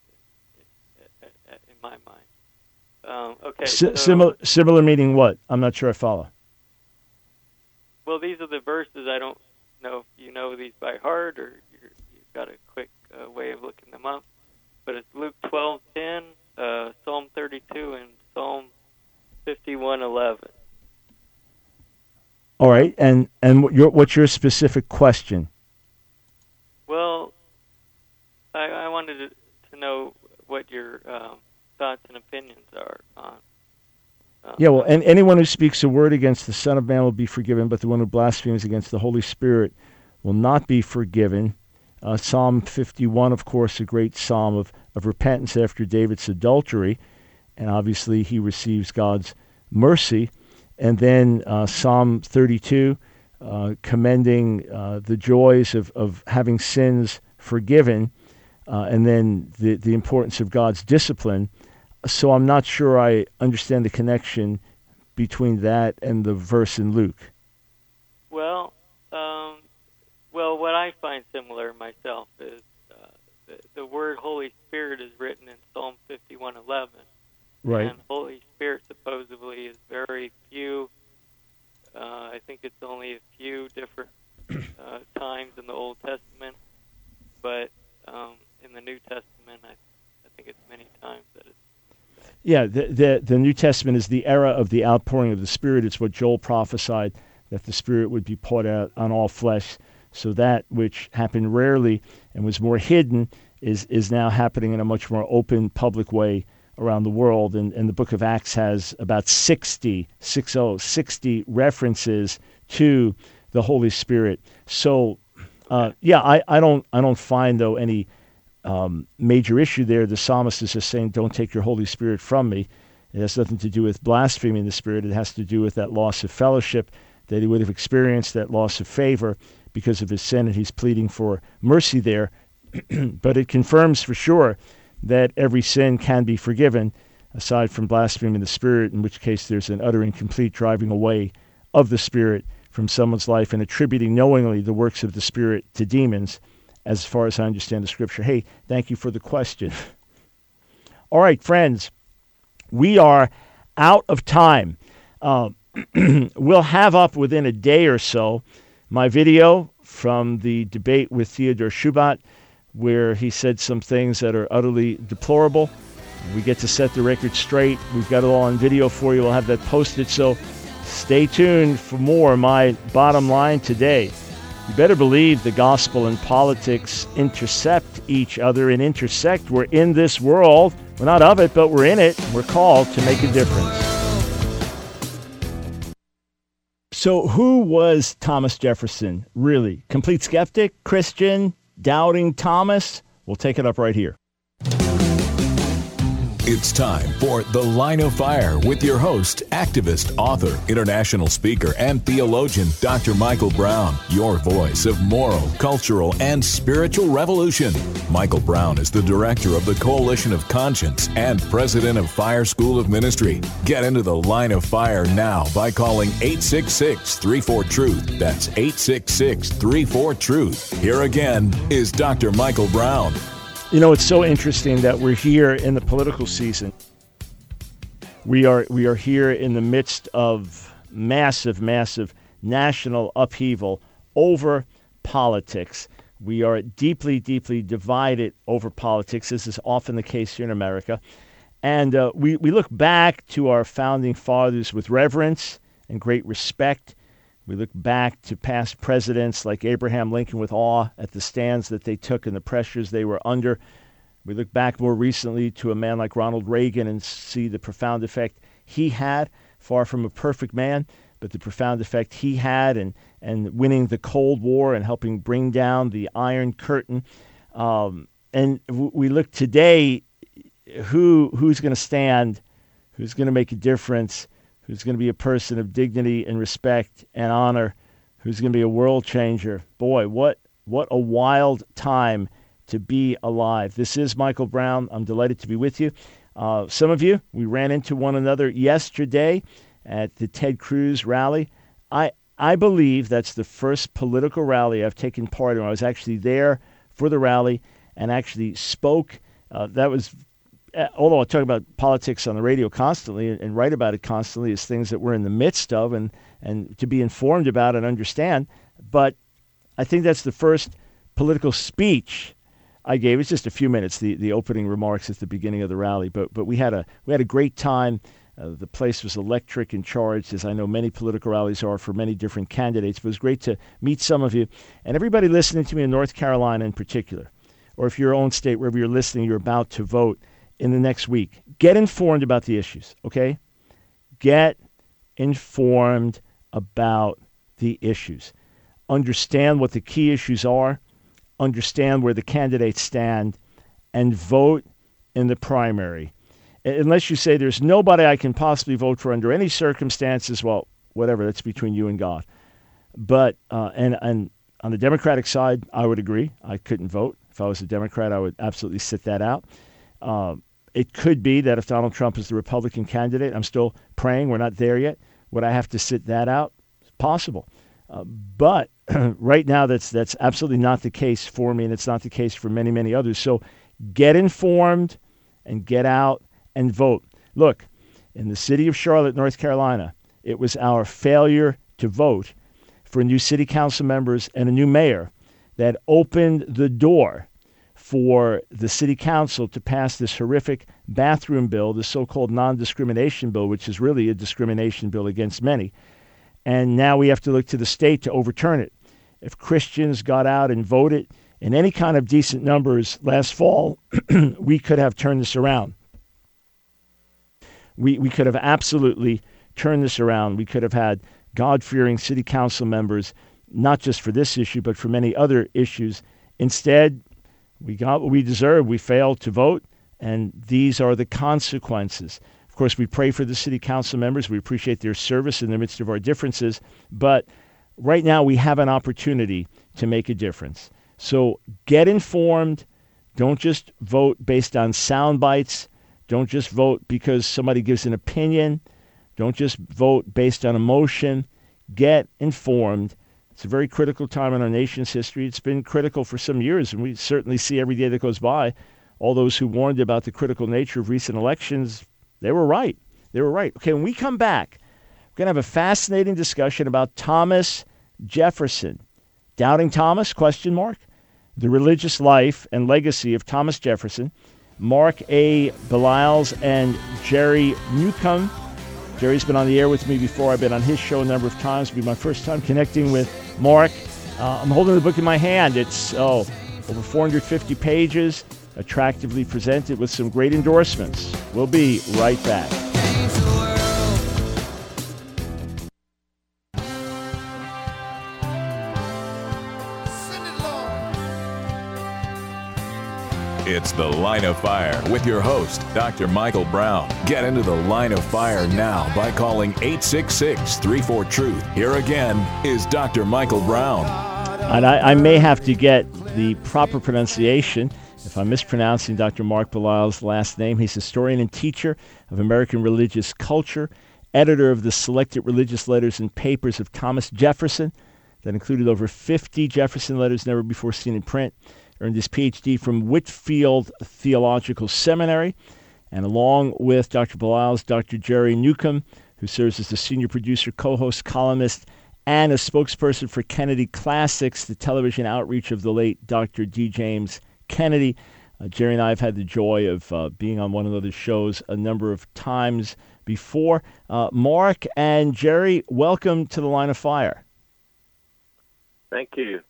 in my mind. Um, okay. S- so, similar, similar meaning what? I'm not sure I follow. Well, these are the verses. I don't know if you know these by heart or you're, you've got a quick uh, way of looking them up. But it's Luke twelve ten, uh, Psalm thirty-two, and Psalm fifty-one eleven. All right, and and what your, what's your specific question? Well, I, I wanted to, to know what your um, thoughts and opinions are on. Uh, yeah, well, and anyone who speaks a word against the Son of Man will be forgiven, but the one who blasphemes against the Holy Spirit will not be forgiven. Uh, Psalm fifty-one, of course, a great psalm of, of repentance after David's adultery, and obviously he receives God's mercy. And then uh, Psalm thirty-two, uh, commending uh, the joys of, of having sins forgiven, uh, and then the, the importance of God's discipline. So I'm not sure I understand the connection between that and the verse in Luke. Well, um, well, what I find similar myself is uh, the, the word Holy Spirit is written in Psalm fifty-one eleven. Right. And Holy Spirit supposedly is very few. Uh, I think it's only a few different uh, times in the Old Testament, but um, in the New Testament, I, I think it's many times that it's. That yeah, the, the the New Testament is the era of the outpouring of the Spirit. It's what Joel prophesied, that the Spirit would be poured out on all flesh. So that which happened rarely and was more hidden is is now happening in a much more open, public way around the world, and, and the book of Acts has about sixty, sixty, sixty references to the Holy Spirit. So, uh, yeah, I, I don't I don't find though any um, major issue there. The psalmist is just saying, "Don't take your Holy Spirit from me." It has nothing to do with blaspheming the Spirit. It has to do with that loss of fellowship that he would have experienced, that loss of favor because of his sin, and he's pleading for mercy there. But it confirms for sure that every sin can be forgiven, aside from blaspheming the Spirit, in which case there's an utter and complete driving away of the Spirit from someone's life and attributing knowingly the works of the Spirit to demons, as far as I understand the Scripture. Hey, thank you for the question. All right, friends, we are out of time. Uh, we'll have up within a day or so my video from the debate with Theodore Shubat, where he said some things that are utterly deplorable. We get to set the record straight. We've got it all on video for you. We'll have that posted, so stay tuned for more. My bottom line today, you better believe the gospel and politics intercept each other and intersect. We're in this world. We're not of it, but we're in it. We're called to make a difference. So who was Thomas Jefferson, really? Complete skeptic? Christian? Doubting Thomas? We'll take it up right here. It's time for The Line of Fire with your host, activist, author, international speaker, and theologian, Doctor Michael Brown, your voice of moral, cultural, and spiritual revolution. Michael Brown is the director of the Coalition of Conscience and president of Fire School of Ministry. Get into The Line of Fire now by calling eight six six, three four, truth. That's eight six six, three four, truth. Here again is Doctor Michael Brown. You know, it's so interesting that we're here in the political season. We are we are here in the midst of massive, massive national upheaval over politics. We are deeply, deeply divided over politics. This is often the case here in America. And uh, we, we look back to our founding fathers with reverence and great respect. We look back to past presidents like Abraham Lincoln with awe at the stands that they took and the pressures they were under. We look back more recently to a man like Ronald Reagan and see the profound effect he had, far from a perfect man, but the profound effect he had and and winning the Cold War and helping bring down the Iron Curtain. Um, and w- we look today, who who's going to stand, who's going to make a difference, who's going to be a person of dignity and respect and honor, who's going to be a world changer. Boy, what what a wild time to be alive. This is Michael Brown. I'm delighted to be with you. Uh, some of you, we ran into one another yesterday at the Ted Cruz rally. I I believe that's the first political rally I've taken part in. I was actually there for the rally and actually spoke. Uh, that was Although I talk about politics on the radio constantly and, and write about it constantly as things that we're in the midst of and, and to be informed about and understand. But I think that's the first political speech I gave. It's just a few minutes, the, the opening remarks at the beginning of the rally. But but we had a we had a great time. Uh, the place was electric and charged, as I know many political rallies are for many different candidates. But it was great to meet some of you. And everybody listening to me in North Carolina in particular, or if your own state, wherever you're listening, you're about to vote in the next week. Get informed about the issues, okay? Get informed about the issues. Understand what the key issues are. Understand where the candidates stand. And vote in the primary. Unless you say there's nobody I can possibly vote for under any circumstances, well, whatever, that's between you and God. But, uh, and, and on the Democratic side, I would agree. I couldn't vote. If I was a Democrat, I would absolutely sit that out. Um, It could be that if Donald Trump is the Republican candidate, I'm still praying, we're not there yet, would I have to sit that out? It's possible. Uh, but right now, that's that's absolutely not the case for me, and it's not the case for many, many others. So get informed and get out and vote. Look, in the city of Charlotte, North Carolina, it was our failure to vote for new city council members and a new mayor that opened the door for the city council to pass this horrific bathroom bill, the so-called non-discrimination bill, which is really a discrimination bill against many. And now we have to look to the state to overturn it. If Christians got out and voted in any kind of decent numbers last fall, we could have turned this around. We we could have absolutely turned this around. We could have had God-fearing city council members, not just for this issue, but for many other issues. Instead, we got what we deserved. We failed to vote, and these are the consequences. Of course, we pray for the city council members. We appreciate their service in the midst of our differences. But right now, we have an opportunity to make a difference. So get informed. Don't just vote based on sound bites. Don't just vote because somebody gives an opinion. Don't just vote based on emotion. Get informed. It's a very critical time in our nation's history. It's been critical for some years, and we certainly see every day that goes by, all those who warned about the critical nature of recent elections, they were right. They were right. Okay, when we come back, we're going to have a fascinating discussion about Thomas Jefferson. Doubting Thomas, question mark? The religious life and legacy of Thomas Jefferson. Mark A. Belials and Jerry Newcomb. Jerry's been on the air with me before. I've been on his show a number of times. It'll be my first time connecting with Mark. Uh, I'm holding the book in my hand. It's oh, over four hundred fifty pages, attractively presented with some great endorsements. We'll be right back. It's The Line of Fire with your host, Doctor Michael Brown. Get into The Line of Fire now by calling eight six six, three four, truth. Here again is Doctor Michael Brown. And I, I may have to get the proper pronunciation if I'm mispronouncing Doctor Mark Belisle's last name. He's historian and teacher of American religious culture, editor of the selected religious letters and papers of Thomas Jefferson that included over fifty Jefferson letters never before seen in print, earned his P H D from Whitefield Theological Seminary, and along with Doctor Belisle's Doctor Jerry Newcomb, who serves as the senior producer, co-host, columnist, and a spokesperson for Kennedy Classics, the television outreach of the late Doctor D. James Kennedy. Uh, Jerry and I have had the joy of uh, being on one another's shows a number of times before. Uh, Mark and Jerry, welcome to the Line of Fire. Thank you.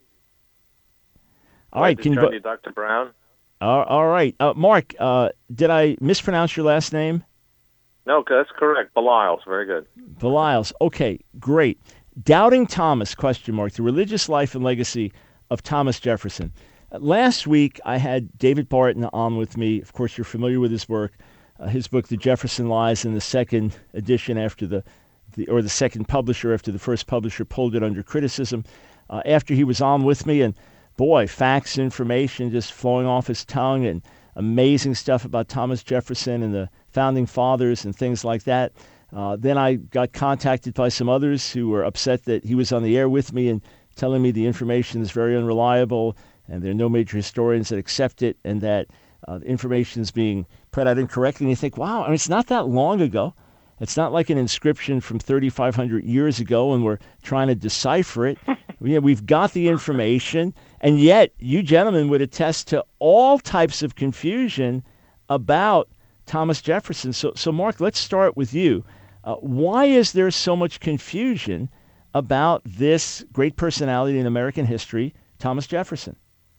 All right, can you, you, Doctor Brown? Uh, all right, uh, Mark. Uh, did I mispronounce your last name? No, that's correct. Belisle. Very good. Belisle. Okay, great. Doubting Thomas? Question mark. The religious life and legacy of Thomas Jefferson. Uh, last week, I had David Barton on with me. Of course, you're familiar with his work. Uh, his book, The Jefferson Lies, in the second edition after the, the or the second publisher after the first publisher pulled it under criticism. Uh, after he was on with me, and boy, facts, information just flowing off his tongue, and amazing stuff about Thomas Jefferson and the founding fathers and things like that. Uh, then I got contacted by some others who were upset that he was on the air with me and telling me the information is very unreliable and there are no major historians that accept it, and that uh, the information is being put out incorrectly. And you think, wow, I mean, it's not that long ago. It's not like an inscription from thirty-five hundred years ago and we're trying to decipher it. You know, we've got the information, and yet you gentlemen would attest to all types of confusion about Thomas Jefferson. So, so Mark, let's start with you. Uh, why is there so much confusion about this great personality in American history, Thomas Jefferson?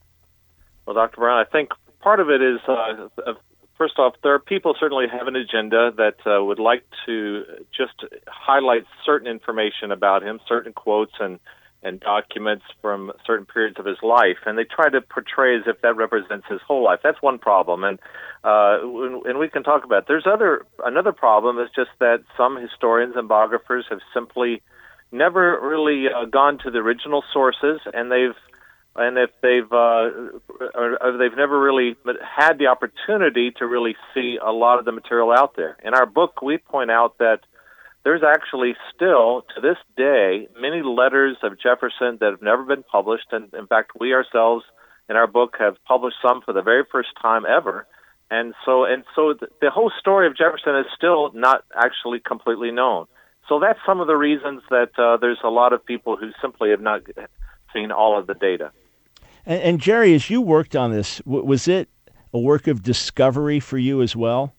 Well, Doctor Brown, I think part of it is, uh, uh, first off, there are people certainly have an agenda that uh, would like to just highlight certain information about him, certain quotes and and documents from certain periods of his life, and they try to portray as if that represents his whole life. That's one problem, and uh, and we can talk about it. There's other another problem is just that some historians and biographers have simply never really uh, gone to the original sources, and they've and if they've uh, or, or they've never really had the opportunity to really see a lot of the material out there. In our book, we point out that there's actually still, to this day, many letters of Jefferson that have never been published. And in fact, we ourselves in our book have published some for the very first time ever. And so and so the, the whole story of Jefferson is still not actually completely known. So that's some of the reasons that uh, there's a lot of people who simply have not seen all of the data. And, and Jerry, as you worked on this, w- was it a work of discovery for you as well?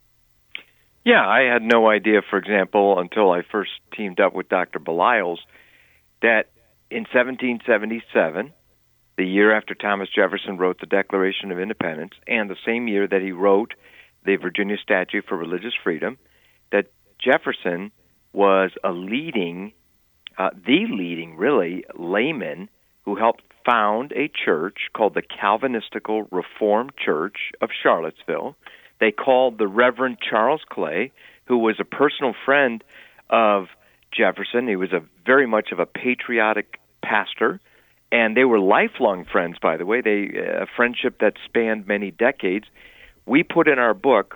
Yeah, I had no idea, for example, until I first teamed up with Doctor Belisle, that in seventeen seventy-seven, the year after Thomas Jefferson wrote the Declaration of Independence, and the same year that he wrote the Virginia Statute for Religious Freedom, that Jefferson was a leading, uh, the leading, really, layman who helped found a church called the Calvinistical Reformed Church of Charlottesville. They called the Reverend Charles Clay, who was a personal friend of Jefferson. He was a very much of a patriotic pastor, and they were lifelong friends, by the way, they a friendship that spanned many decades. We put in our book,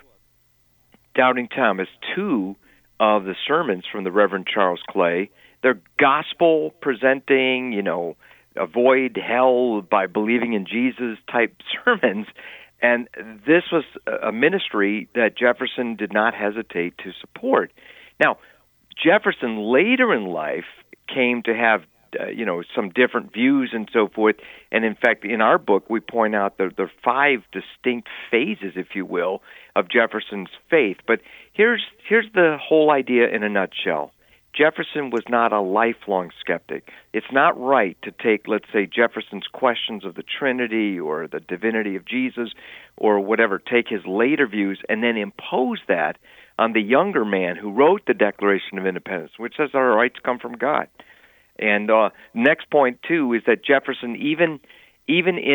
Doubting Thomas, two of the sermons from the Reverend Charles Clay. They're gospel-presenting, you know, avoid hell by believing in Jesus type sermons. And this was a ministry that Jefferson did not hesitate to support. Now, Jefferson later in life came to have, uh, you know, some different views and so forth. And in fact, in our book, we point out that there are five distinct phases, if you will, of Jefferson's faith. But here's here's the whole idea in a nutshell. Jefferson was not a lifelong skeptic. It's not right to take, let's say, Jefferson's questions of the Trinity or the divinity of Jesus or whatever, take his later views and then impose that on the younger man who wrote the Declaration of Independence, which says our rights come from God. And uh, next point, too, is that Jefferson, even even if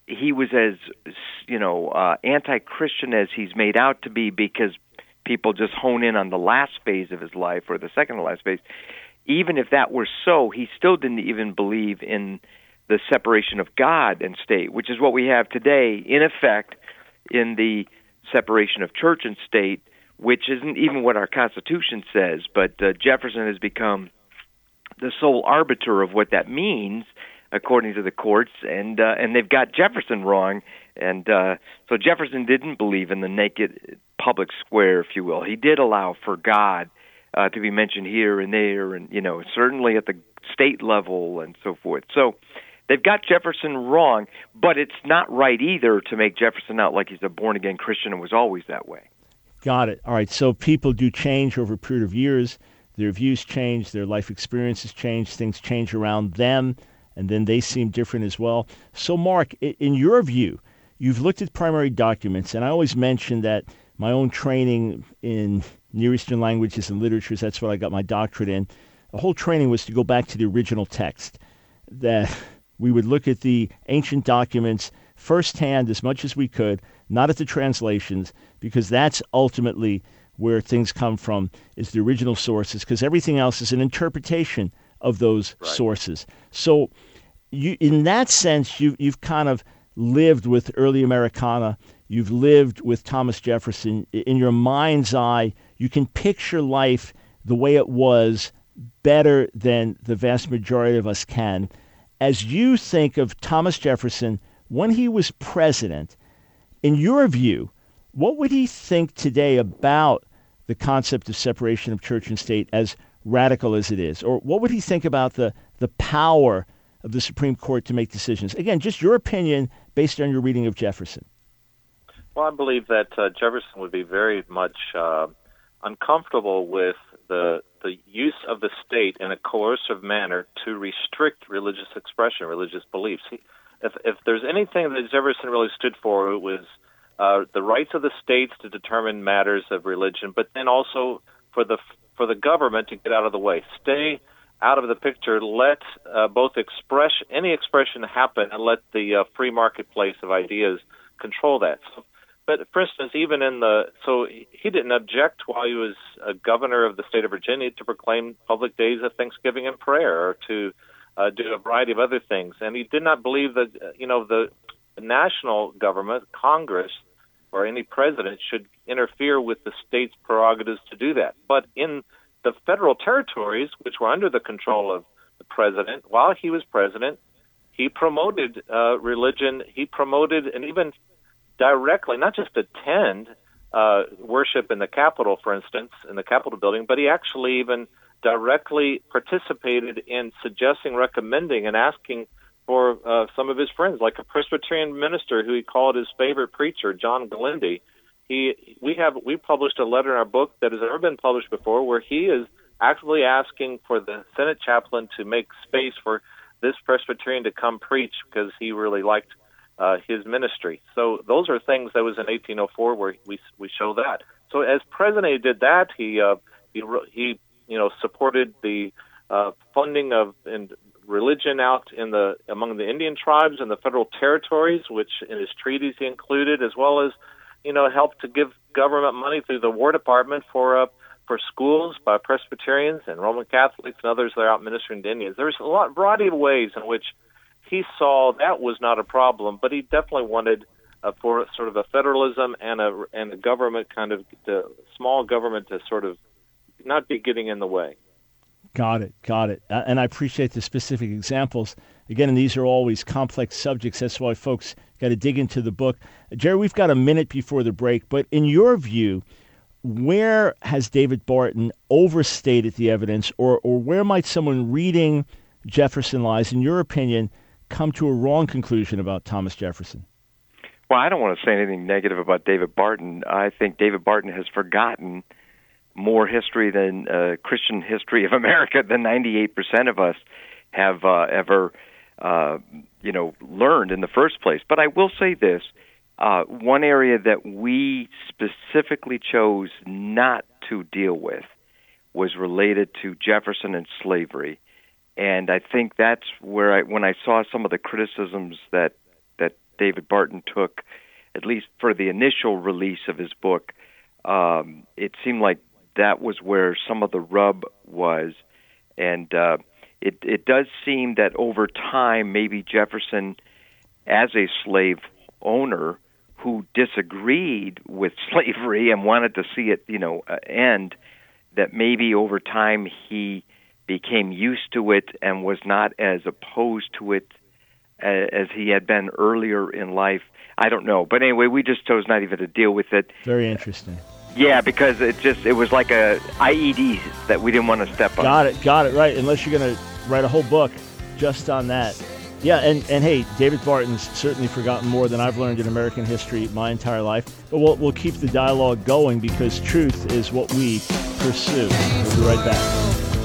he was as, you know, uh, anti-Christian as he's made out to be, because people just hone in on the last phase of his life or the second to last phase. Even if that were so, he still didn't even believe in the separation of God and state, which is what we have today, in effect, in the separation of church and state, which isn't even what our Constitution says. But uh, Jefferson has become the sole arbiter of what that means, according to the courts, and uh, and they've got Jefferson wrong. And uh, so Jefferson didn't believe in the naked public square, if you will. He did allow for God uh, to be mentioned here and there, and, you know, certainly at the state level and so forth. So they've got Jefferson wrong, but it's not right either to make Jefferson out like he's a born-again Christian and was always that way. Got it. All right, so people do change over a period of years. Their views change, their life experiences change, things change around them, and then they seem different as well. So, Mark, in your view, you've looked at primary documents, and I always mention that my own training in Near Eastern languages and literatures, that's what I got my doctorate in. The whole training was to go back to the original text, that we would look at the ancient documents firsthand as much as we could, not at the translations, because that's ultimately where things come from, is the original sources, because everything else is an interpretation of those right. sources. So you, in that sense, you, you've kind of lived with early Americana. You've lived with Thomas Jefferson. In your mind's eye, you can picture life the way it was better than the vast majority of us can. As you think of Thomas Jefferson when he was president, in your view, what would he think today about the concept of separation of church and state, as radical as it is? Or what would he think about the, the power of the Supreme Court to make decisions? Again, just your opinion based on your reading of Jefferson. Well, I believe that uh, Jefferson would be very much uh, uncomfortable with the the use of the state in a coercive manner to restrict religious expression, religious beliefs. He, if, if there's anything that Jefferson really stood for, it was uh, the rights of the states to determine matters of religion, but then also for the for the government to get out of the way, stay out of the picture, let uh, both express any expression happen, and let the uh, free marketplace of ideas control that. So, but for instance, even in the so he didn't object while he was a governor of the state of Virginia to proclaim public days of Thanksgiving and prayer, or to uh, do a variety of other things. And he did not believe that uh, you know the national government, Congress, or any president should interfere with the state's prerogatives to do that. But in the federal territories, which were under the control of the president, while he was president, he promoted uh, religion. He promoted and even directly, not just attend uh, worship in the Capitol, for instance, in the Capitol building, but he actually even directly participated in suggesting, recommending, and asking for uh, some of his friends, like a Presbyterian minister who he called his favorite preacher, John Glendy. He, we have, we published a letter in our book that has never been published before, where he is actively asking for the Senate chaplain to make space for this Presbyterian to come preach, because he really liked uh, his ministry. So those are things that was in eighteen oh four where we we show that. So as president, he did that. He uh, he he you know supported the uh, funding of and religion out in the among the Indian tribes and the federal territories, which in his treaties he included, as well as you know helped to give government money through the War Department for uh, for schools by Presbyterians and Roman Catholics and others that are out ministering to Indians. There's a lot variety of ways in which he saw that was not a problem, but he definitely wanted uh, for sort of a federalism and a and a government kind of the small government to sort of not be getting in the way. Got it, got it. Uh, and I appreciate the specific examples. Again, and these are always complex subjects. That's why folks got to dig into the book. Uh, Jerry, we've got a minute before the break, but in your view, where has David Barton overstated the evidence, or, or where might someone reading Jefferson Lies, in your opinion, come to a wrong conclusion about Thomas Jefferson? Well, I don't want to say anything negative about David Barton. I think David Barton has forgotten more history than uh, Christian history of America than ninety-eight percent of us have uh, ever, uh, you know, learned in the first place. But I will say this. Uh, one area that we specifically chose not to deal with was related to Jefferson and slavery. And I think that's where I, when I saw some of the criticisms that, that David Barton took, at least for the initial release of his book, um, it seemed like that was where some of the rub was. And uh, it, it does seem that over time, maybe Jefferson, as a slave owner who disagreed with slavery and wanted to see it, you know, uh, end, that maybe over time he became used to it and was not as opposed to it as, as he had been earlier in life. I don't know. But anyway, we just chose not even to deal with it. Very interesting. Yeah, because it just it was like a I E D that we didn't want to step on. Got it, got it, right. Unless you're going to write a whole book just on that. Yeah, and, and hey, David Barton's certainly forgotten more than I've learned in American history my entire life. But we'll, we'll keep the dialogue going because truth is what we pursue. We'll be right back.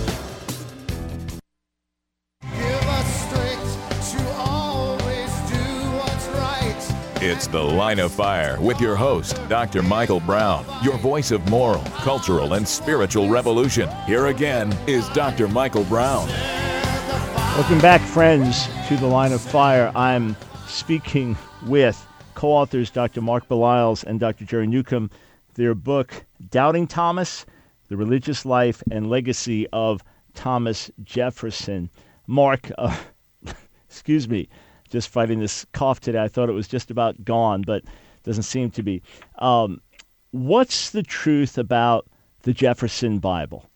It's The Line of Fire with your host, Doctor Michael Brown, your voice of moral, cultural, and spiritual revolution. Here again is Doctor Michael Brown. Welcome back, friends, to The Line of Fire. I'm speaking with co-authors Doctor Mark Beliles and Doctor Jerry Newcomb. Their book, Doubting Thomas, The Religious Life and Legacy of Thomas Jefferson. Mark, uh, excuse me, just fighting this cough today. I thought it was just about gone, but doesn't seem to be. Um, what's the truth about the Jefferson Bible?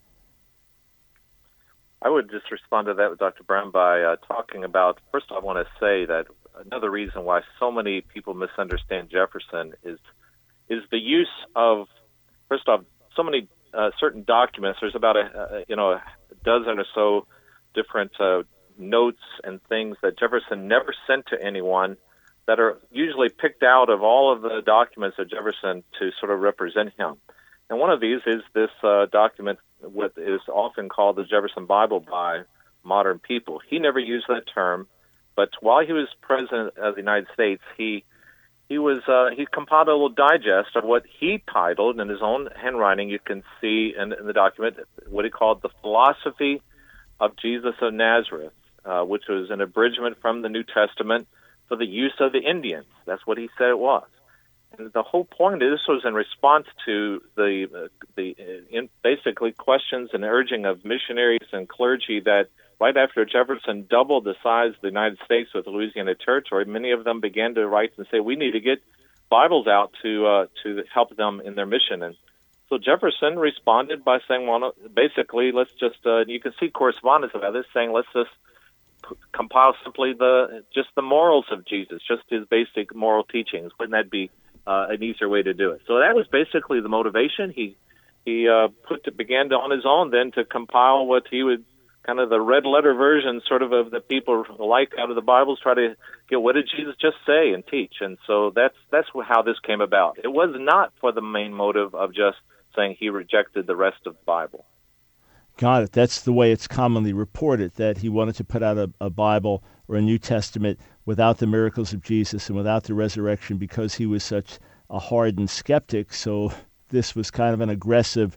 I would just respond to that with Doctor Brown by uh, talking about, first I want to say that another reason why so many people misunderstand Jefferson is is the use of, first off, so many uh, certain documents. There's about a, uh, you know, a dozen or so different uh notes and things that Jefferson never sent to anyone that are usually picked out of all of the documents of Jefferson to sort of represent him. And one of these is this uh, document what is often called the Jefferson Bible by modern people. He never used that term, but while he was president of the United States, he he was uh, he compiled a little digest of what he titled in his own handwriting. You can see in, in the document what he called the Philosophy of Jesus of Nazareth. Uh, which was an abridgment from the New Testament for the use of the Indians. That's what he said it was. And the whole point of this was in response to the uh, the uh, in basically questions and urging of missionaries and clergy that right after Jefferson doubled the size of the United States with the Louisiana Territory, many of them began to write and say, we need to get Bibles out to uh, to help them in their mission. And so Jefferson responded by saying, well, basically, let's just, uh, you can see correspondence about this, saying, let's just compile simply the just the morals of Jesus, just his basic moral teachings. Wouldn't that be uh, an easier way to do it? So that was basically the motivation. He he uh, put to, began to, on his own then to compile what he would kind of the red letter version, sort of of the people like out of the Bibles. Try to get what did Jesus just say and teach. And so that's that's how this came about. It was not for the main motive of just saying he rejected the rest of the Bible. Got it. That's the way it's commonly reported, that he wanted to put out a, a Bible or a New Testament without the miracles of Jesus and without the resurrection because he was such a hardened skeptic. So this was kind of an aggressive,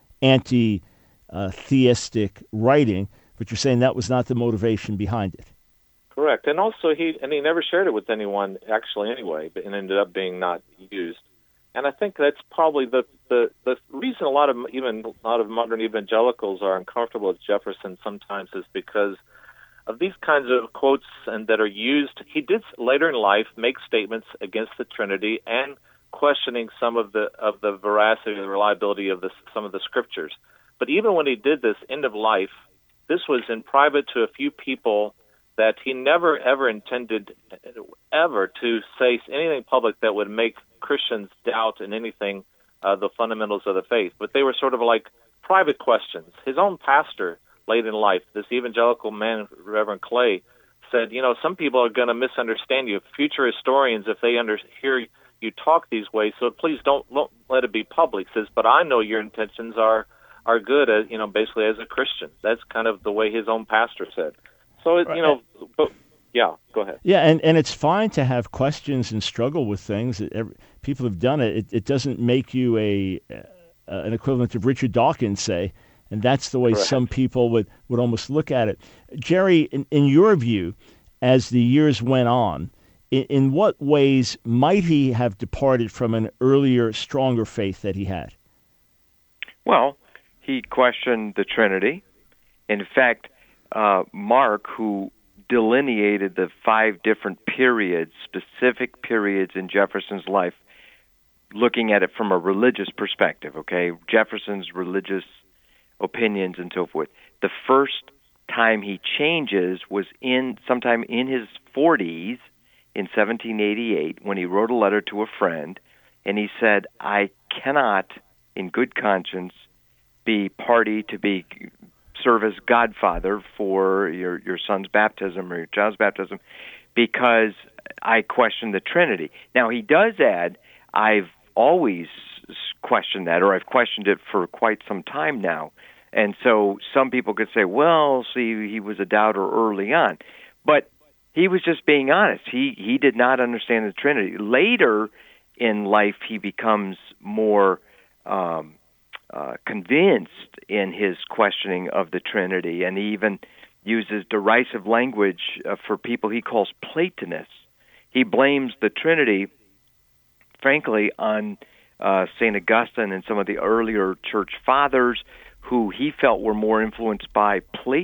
anti-theistic writing, but you're saying that was not the motivation behind it. Correct. And also, he and he never shared it with anyone, actually, anyway, but it ended up being not used. And I think that's probably the, the, the reason a lot of even a lot of modern evangelicals are uncomfortable with Jefferson sometimes is because of these kinds of quotes and that are used. He did later in life make statements against the Trinity and questioning some of the of the veracity, the reliability of the, some of the scriptures. But even when he did this end of life, this was in private to a few people that he never ever intended ever to say anything public that would make Christians doubt in anything, uh, the fundamentals of the faith. But they were sort of like private questions. His own pastor, late in life, this evangelical man, Reverend Clay, said, you know, some people are going to misunderstand you. Future historians, if they under, hear you talk these ways, so please don't, don't let it be public. He says, but I know your intentions are, are good, as, you know, basically as a Christian. That's kind of the way his own pastor said. So, it, you know, but, yeah, go ahead. Yeah, and, and it's fine to have questions and struggle with things. Every, people have done it. it. It doesn't make you a uh, an equivalent of Richard Dawkins, say, and that's the way Correct. Some people would, would almost look at it. Jerry, in, in your view, as the years went on, in, in what ways might he have departed from an earlier, stronger faith that he had? Well, he questioned the Trinity. In fact, uh, Mark, who delineated the five different periods, specific periods in Jefferson's life, looking at it from a religious perspective, okay, Jefferson's religious opinions and so forth. The first time he changes was in sometime in his forties, in seventeen eighty-eight, when he wrote a letter to a friend, and he said, I cannot, in good conscience, be party to be serve as godfather for your, your son's baptism or your child's baptism because I question the Trinity. Now, he does add, I've always questioned that, or I've questioned it for quite some time now. And so some people could say, well, see, he was a doubter early on. But he was just being honest. He he did not understand the Trinity. Later in life, he becomes more um, uh, convinced in his questioning of the Trinity, and he even uses derisive language uh, for people he calls Platonists. He blames the Trinity, frankly, on uh, Saint Augustine and some of the earlier church fathers who he felt were more influenced by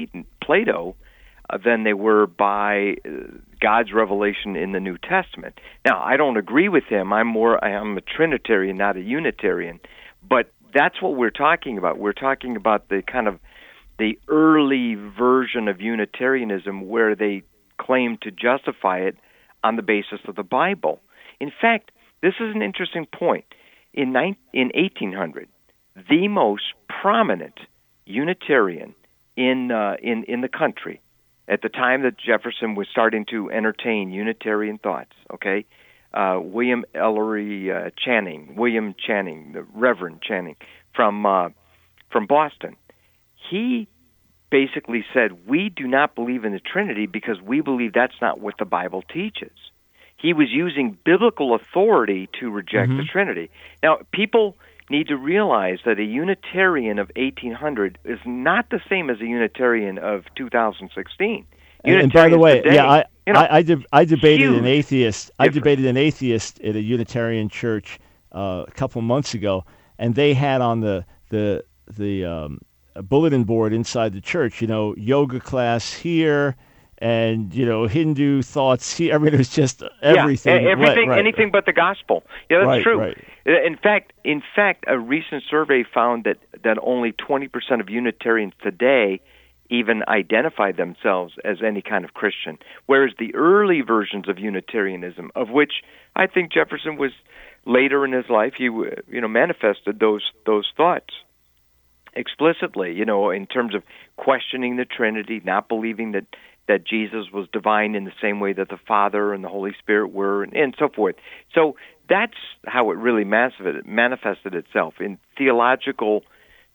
Plato uh, than they were by uh, God's revelation in the New Testament. Now, I don't agree with him. I'm more I'm a Trinitarian, not a Unitarian. But that's what we're talking about. We're talking about the kind of the early version of Unitarianism where they claim to justify it on the basis of the Bible. In fact, this is an interesting point. In in eighteen hundred, the most prominent Unitarian in uh, in in the country at the time that Jefferson was starting to entertain Unitarian thoughts, okay, uh, William Ellery uh, Channing, William Channing, the Reverend Channing from uh, from Boston, he basically said, we do not believe in the Trinity because we believe that's not what the Bible teaches. He was using biblical authority to reject mm-hmm. the Trinity. Now, people need to realize that a Unitarian of eighteen hundred is not the same as a Unitarian of two thousand sixteen. And, and by the way, today, yeah, I you know, I, I, de- I debated huge an atheist. difference. I debated an atheist at a Unitarian church uh, a couple months ago, and they had on the the the um, bulletin board inside the church, you know, yoga class here. And, you know, Hindu thoughts here. I mean, it was just everything. Yeah, everything, right, right. anything but the gospel. Yeah, that's right, true. Right. In fact, in fact, a recent survey found that, that only twenty percent of Unitarians today even identify themselves as any kind of Christian, whereas the early versions of Unitarianism, of which I think Jefferson was later in his life, he you know manifested those those thoughts explicitly. You know, in terms of questioning the Trinity, not believing that. that Jesus was divine in the same way that the Father and the Holy Spirit were, and, and so forth. So that's how it really manifested itself in theological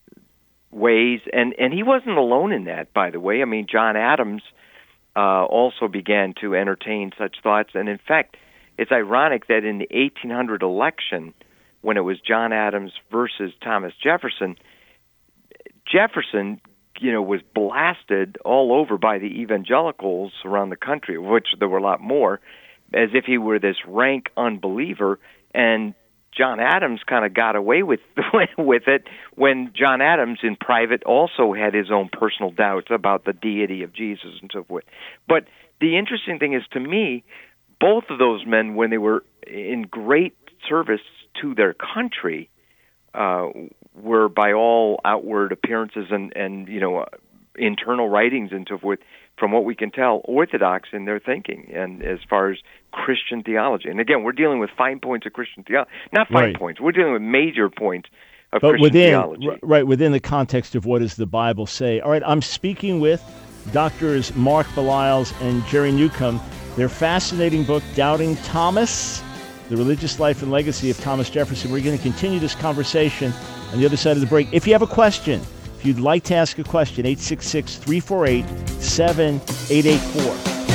ways. And, and he wasn't alone in that, by the way. I mean, John Adams uh, also began to entertain such thoughts. And in fact, it's ironic that in the eighteen hundred election, when it was John Adams versus Thomas Jefferson, Jefferson you know, was blasted all over by the evangelicals around the country, of which there were a lot more, as if he were this rank unbeliever. And John Adams kind of got away with with it when John Adams in private also had his own personal doubts about the deity of Jesus and so forth. But the interesting thing is, to me, both of those men, when they were in great service to their country, uh, were by all outward appearances and, and you know, uh, internal writings and so forth, from what we can tell, orthodox in their thinking and as far as Christian theology. And again, we're dealing with fine points of Christian theology. Not fine right. points. We're dealing with major points of but Christian within, theology. R- right, within the context of what does the Bible say. All right, I'm speaking with Doctors Mark Beliles and Jerry Newcomb. Their fascinating book, Doubting Thomas, The Religious Life and Legacy of Thomas Jefferson. We're going to continue this conversation on the other side of the break. If you have a question, if you'd like to ask a question, eight six six, three four eight, seven eight eight four.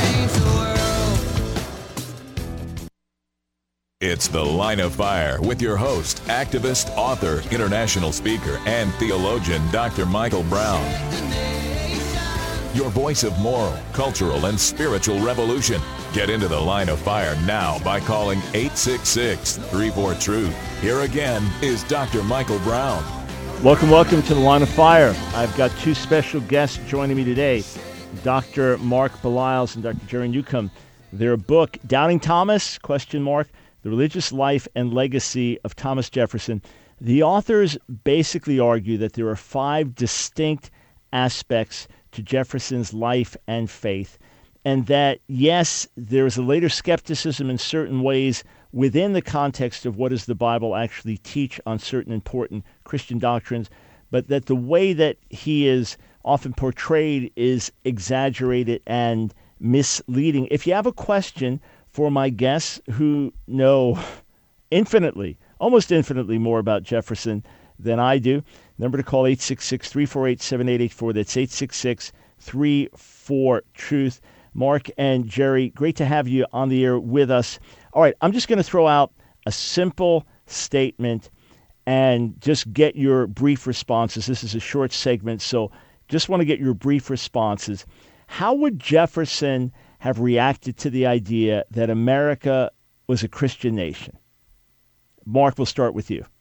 It's The Line of Fire with your host, activist, author, international speaker, and theologian, Doctor Michael Brown. Your voice of moral, cultural, and spiritual revolution. Get into the line of fire now by calling eight six six, three four, truth. Here again is Doctor Michael Brown. Welcome, welcome to the Line of Fire. I've got two special guests joining me today, Doctor Mark Beliles and Doctor Jerry Newcomb. Their book, Doubting Thomas, question mark, The Religious Life and Legacy of Thomas Jefferson. The authors basically argue that there are five distinct aspects to Jefferson's life and faith, and that, yes, there is a later skepticism in certain ways within the context of what does the Bible actually teach on certain important Christian doctrines, but that the way that he is often portrayed is exaggerated and misleading. If you have a question for my guests who know infinitely, almost infinitely more about Jefferson than I do, number to call eight six six, three four eight, seven eight eight four. That's eight six six, three four, truth. Mark and Jerry, great to have you on the air with us. All right, I'm just going to throw out a simple statement and just get your brief responses. This is a short segment, so just want to get your brief responses. How would Jefferson have reacted to the idea that America was a Christian nation? Mark, we'll start with you.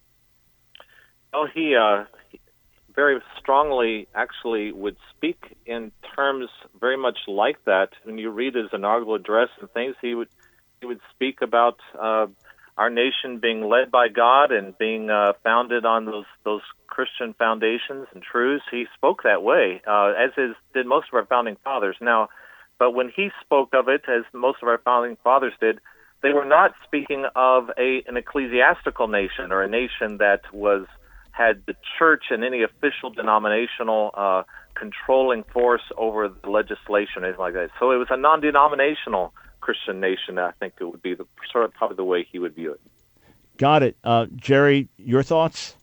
Oh, he uh, very strongly actually would speak in terms very much like that. When you read his inaugural address and things, he would he would speak about uh, our nation being led by God and being uh, founded on those those Christian foundations and truths. He spoke that way, uh, as is, did most of our founding fathers. Now, but when he spoke of it, as most of our founding fathers did, they were not speaking of a an ecclesiastical nation or a nation that was had the church and any official denominational uh, controlling force over the legislation or anything like that. So it was a non-denominational Christian nation. I think it would be the, sort of probably the way he would view it. Got it. Uh, Jerry, your thoughts?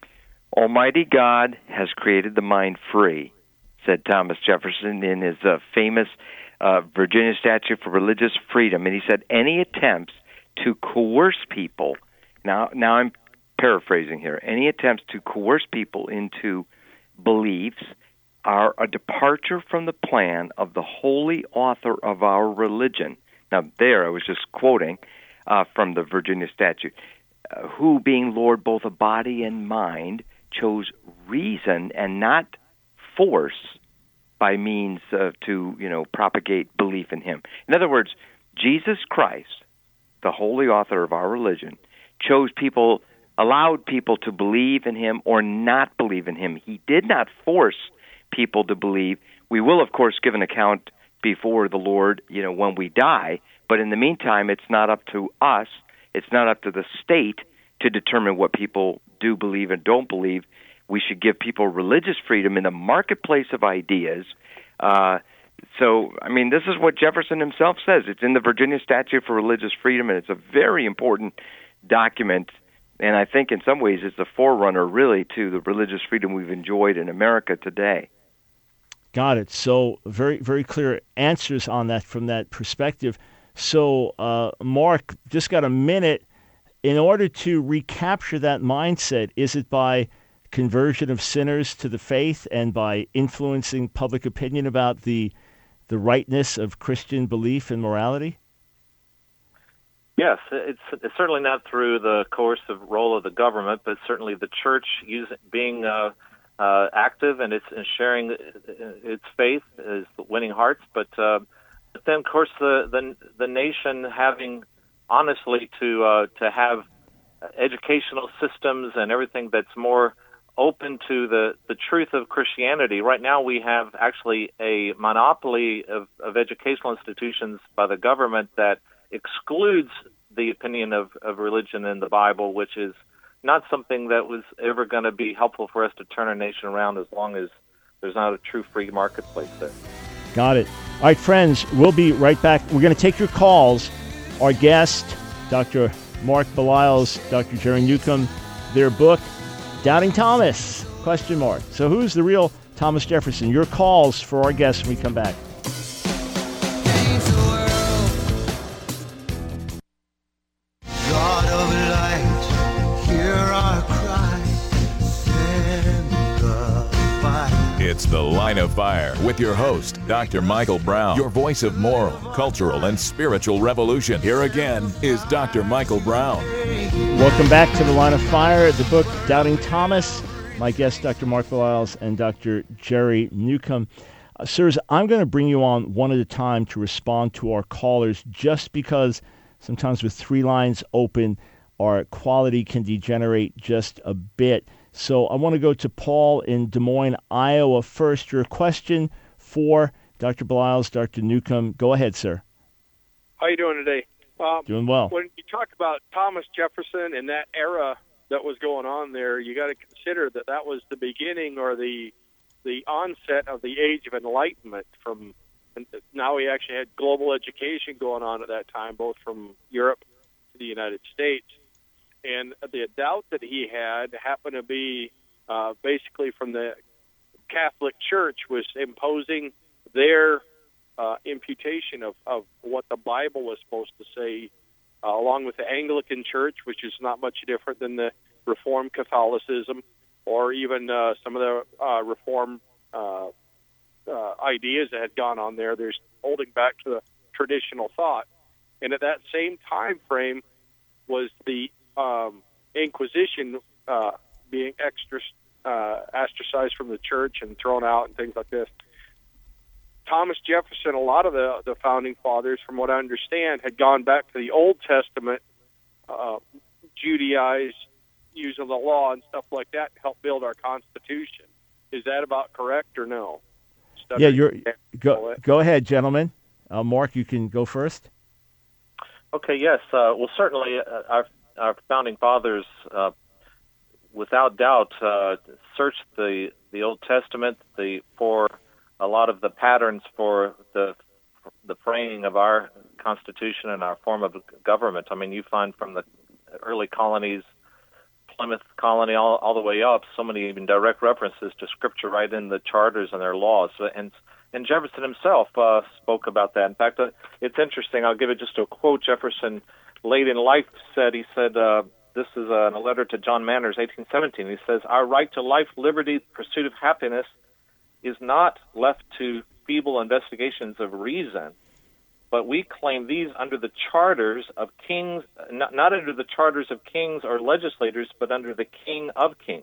Almighty God has created the mind free, said Thomas Jefferson in his uh, famous uh, Virginia Statute for Religious Freedom. And he said, any attempts to coerce people, now, now I'm paraphrasing here, any attempts to coerce people into beliefs are a departure from the plan of the holy author of our religion. Now, there I was just quoting uh, from the Virginia Statute, uh, who, being Lord both of body and mind, chose reason and not force by means of to, you know, propagate belief in him. In other words, Jesus Christ, the holy author of our religion, chose people allowed people to believe in him or not believe in him. He did not force people to believe. We will, of course, give an account before the Lord, you know, when we die. But in the meantime, it's not up to us. It's not up to the state to determine what people do believe and don't believe. We should give people religious freedom in the marketplace of ideas. Uh, so, I mean, this is what Jefferson himself says. It's in the Virginia Statute for Religious Freedom, and it's a very important document. And I think in some ways it's the forerunner, really, to the religious freedom we've enjoyed in America today. Got it. So very, very clear answers on that from that perspective. So, uh, Mark, just got a minute. In order to recapture that mindset, is it by conversion of sinners to the faith and by influencing public opinion about the the rightness of Christian belief and morality? Yes, it's, it's certainly not through the coercive role of the government, but certainly the church using, being uh, uh, active and it's and sharing its faith is winning hearts. But, uh, but then, of course, the, the the nation having honestly to uh, to have educational systems and everything that's more open to the, the truth of Christianity. Right now, we have actually a monopoly of, of educational institutions by the government that excludes the opinion of, of religion in the Bible, which is not something that was ever going to be helpful for us to turn our nation around as long as there's not a true free marketplace there. Got it. All right, friends, we'll be right back. We're going to take your calls. Our guest, Doctor Mark Beliles, Doctor Jerry Newcomb, their book, Doubting Thomas, question mark. So who's the real Thomas Jefferson? Your calls for our guests when we come back. It's The Line of Fire with your host, Doctor Michael Brown, your voice of moral, cultural, and spiritual revolution. Here again is Doctor Michael Brown. Welcome back to The Line of Fire, the book Doubting Thomas. My guests, Doctor Mark Beliles and Doctor Jerry Newcomb. Uh, sirs, I'm going to bring you on one at a time to respond to our callers, just because sometimes with three lines open, our quality can degenerate just a bit. So I want to go to Paul in Des Moines, Iowa first. Your question for Doctor Beliles, Doctor Newcomb. Go ahead, sir. How are you doing today? Um, Doing well. When you talk about Thomas Jefferson and that era that was going on there, you got to consider that that was the beginning or the the onset of the Age of Enlightenment. From now, we actually had global education going on at that time, both from Europe to the United States. And the doubt that he had happened to be uh, basically from the Catholic Church was imposing their uh, imputation of, of what the Bible was supposed to say, uh, along with the Anglican Church, which is not much different than the Reformed Catholicism, or even uh, some of the uh, Reformed uh, uh, ideas that had gone on there. There's holding back to the traditional thought. And at that same time frame was the um, Inquisition uh, being extra uh, ostracized from the church and thrown out and things like this. Thomas Jefferson, a lot of the, the founding fathers, from what I understand, had gone back to the Old Testament, uh, Judaized, using the law and stuff like that to help build our Constitution. Is that about correct or no? Stuff yeah, you're go, go ahead, gentlemen. Uh, Mark, you can go first. Okay, yes. Uh, well, certainly uh, our, our founding fathers, uh, without doubt, uh, searched the, the Old Testament the for a lot of the patterns for the the framing of our Constitution and our form of government. I mean, you find from the early colonies, Plymouth colony, all, all the way up, so many even direct references to Scripture right in the charters and their laws. And and Jefferson himself uh, spoke about that. In fact, uh, it's interesting. I'll give it just a quote. Jefferson, late in life, said, he said, uh, this is uh, in a letter to John Manners, eighteen seventeen. He says, "Our right to life, liberty, pursuit of happiness is not left to feeble investigations of reason, but we claim these under the charters of kings, not, not under the charters of kings or legislators, but under the King of Kings."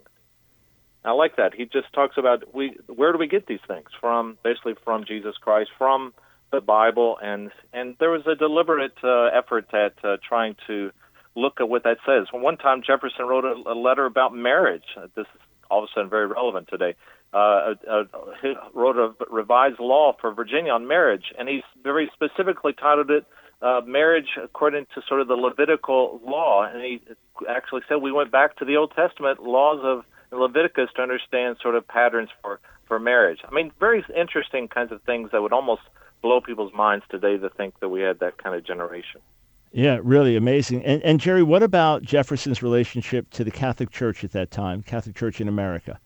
I like that. He just talks about we where do we get these things from? Basically from Jesus Christ, from the Bible, and and there was a deliberate uh, effort at uh, trying to look at what that says. One time, Jefferson wrote a, a letter about marriage. This is all of a sudden very relevant today. Uh, uh, he wrote a revised law for Virginia on marriage, and he very specifically titled it uh, Marriage According to sort of the Levitical Law. And he actually said we went back to the Old Testament laws of Leviticus to understand sort of patterns for, for marriage. I mean, very interesting kinds of things that would almost blow people's minds today to think that we had that kind of generation. Yeah, really amazing. And, and Jerry, what about Jefferson's relationship to the Catholic Church at that time, Catholic Church in America?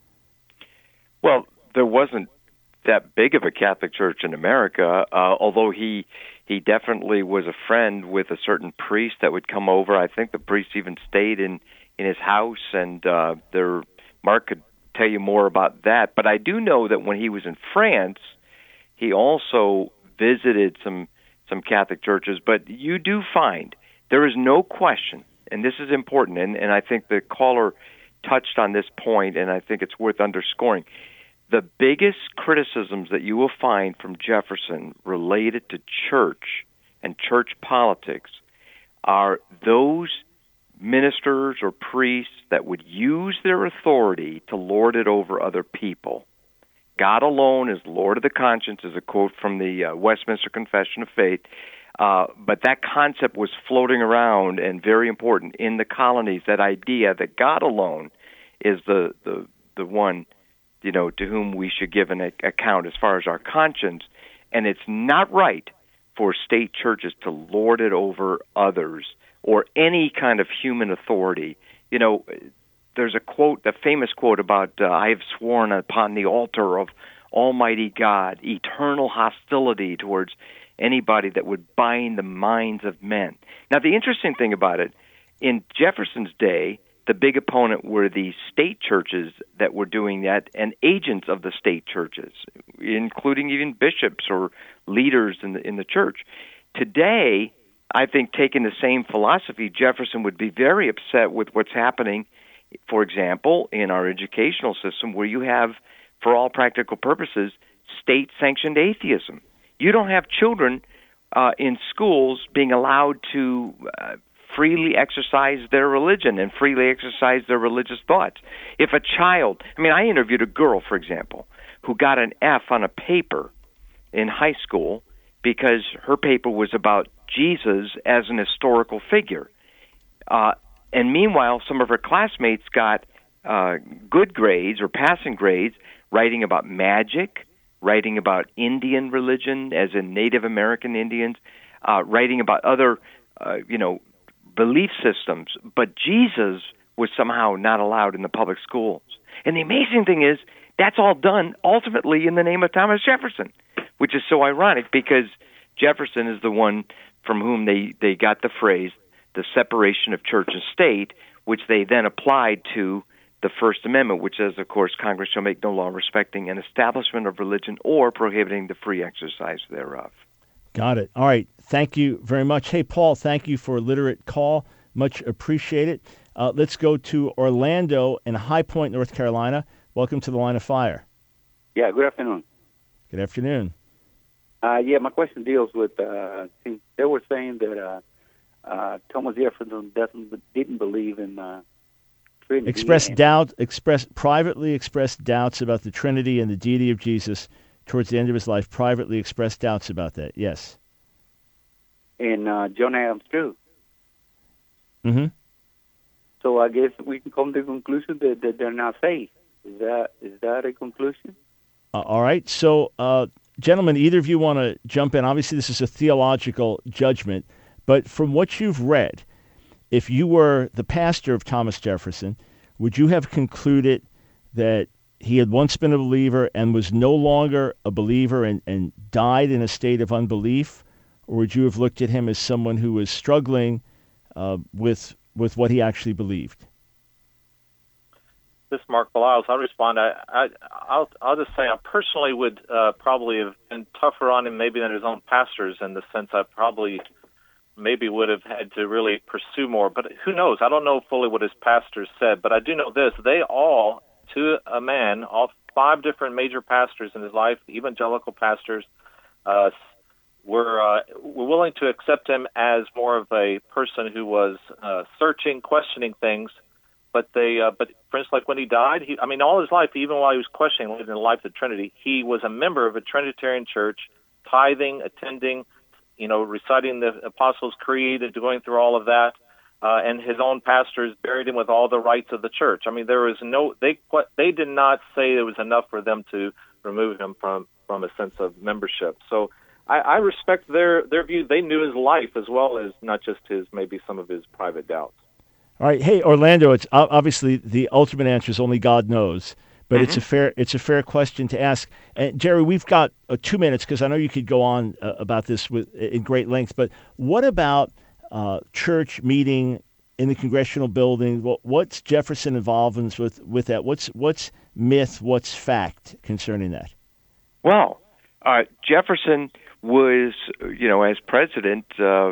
Well, there wasn't that big of a Catholic Church in America, uh, although he he definitely was a friend with a certain priest that would come over. I think the priest even stayed in, in his house, and uh, there, Mark could tell you more about that. But I do know that when he was in France, he also visited some some Catholic churches. But you do find there is no question, and this is important, and, and I think the caller touched on this point, and I think it's worth underscoring. The biggest criticisms that you will find from Jefferson related to church and church politics are those ministers or priests that would use their authority to lord it over other people. God alone is Lord of the conscience is a quote from the uh, Westminster Confession of Faith. Uh, but that concept was floating around and very important in the colonies, that idea that God alone is the, the, the one, you know, to whom we should give an account as far as our conscience. And it's not right for state churches to lord it over others or any kind of human authority. You know, there's a quote, a famous quote about, uh, I have sworn upon the altar of Almighty God, eternal hostility towards anybody that would bind the minds of men. Now, the interesting thing about it, in Jefferson's day, the big opponent were the state churches that were doing that and agents of the state churches, including even bishops or leaders in the in the church. Today, I think taking the same philosophy, Jefferson would be very upset with what's happening, for example, in our educational system, where you have, for all practical purposes, state-sanctioned atheism. You don't have children uh, in schools being allowed to uh, freely exercise their religion and freely exercise their religious thoughts. If a child, I mean, I interviewed a girl, for example, who got an F on a paper in high school because her paper was about Jesus as an historical figure. Uh, and meanwhile, some of her classmates got uh, good grades or passing grades writing about magic, writing about Indian religion, as in Native American Indians, uh, writing about other, uh, you know, belief systems. But Jesus was somehow not allowed in the public schools. And the amazing thing is, that's all done ultimately in the name of Thomas Jefferson, which is so ironic because Jefferson is the one from whom they, they got the phrase, the separation of church and state, which they then applied to the First Amendment, which says, of course, Congress shall make no law respecting an establishment of religion or prohibiting the free exercise thereof. Got it. All right. Thank you very much. Hey, Paul, thank you for a literate call. Much appreciated. Uh, let's go to Orlando in High Point, North Carolina. Welcome to the Line of Fire. Yeah, good afternoon. Good afternoon. Uh, yeah, my question deals with, uh, see, they were saying that uh, uh, Thomas Jefferson doesn't, didn't believe in uh, Trinity. Expressed and, doubt, expressed, privately expressed doubts about the Trinity and the deity of Jesus towards the end of his life, privately expressed doubts about that, yes. And uh, John Adams, too. Mm-hmm. So I guess we can come to the conclusion that, that they're not safe. Is that is that a conclusion? Uh, all right. So, uh, gentlemen, either of you want to jump in? Obviously, this is a theological judgment, but from what you've read, if you were the pastor of Thomas Jefferson, would you have concluded that he had once been a believer and was no longer a believer and, and died in a state of unbelief? Or would you have looked at him as someone who was struggling uh, with with what he actually believed? This is Mark Beliles. I'll respond. I, I, I'll, I'll just say I personally would uh, probably have been tougher on him maybe than his own pastors, in the sense I probably maybe would have had to really pursue more. But who knows? I don't know fully what his pastors said, but I do know this. They all, to a man, all five different major pastors in his life, evangelical pastors, uh, were uh, were willing to accept him as more of a person who was uh, searching, questioning things. But they, uh, but for instance, like when he died, he, I mean, all his life, even while he was questioning, living the life of the Trinity, he was a member of a Trinitarian church, tithing, attending, you know, reciting the Apostles' Creed and going through all of that. Uh, and his own pastors buried him with all the rights of the church. I mean, there was no, they they did not say it was enough for them to remove him from, from a sense of membership. So I, I respect their, their view. They knew his life as well as not just his, maybe some of his private doubts. All right. Hey, Orlando, it's obviously the ultimate answer is only God knows, but mm-hmm. it's a fair it's a fair question to ask. And Jerry, we've got uh, two minutes because I know you could go on uh, about this with in great length, but what about uh, church meeting in the congressional building? What, what's Jefferson involvement with, with that? What's what's myth, what's fact concerning that? Well, uh, Jefferson was, you know, as president, uh,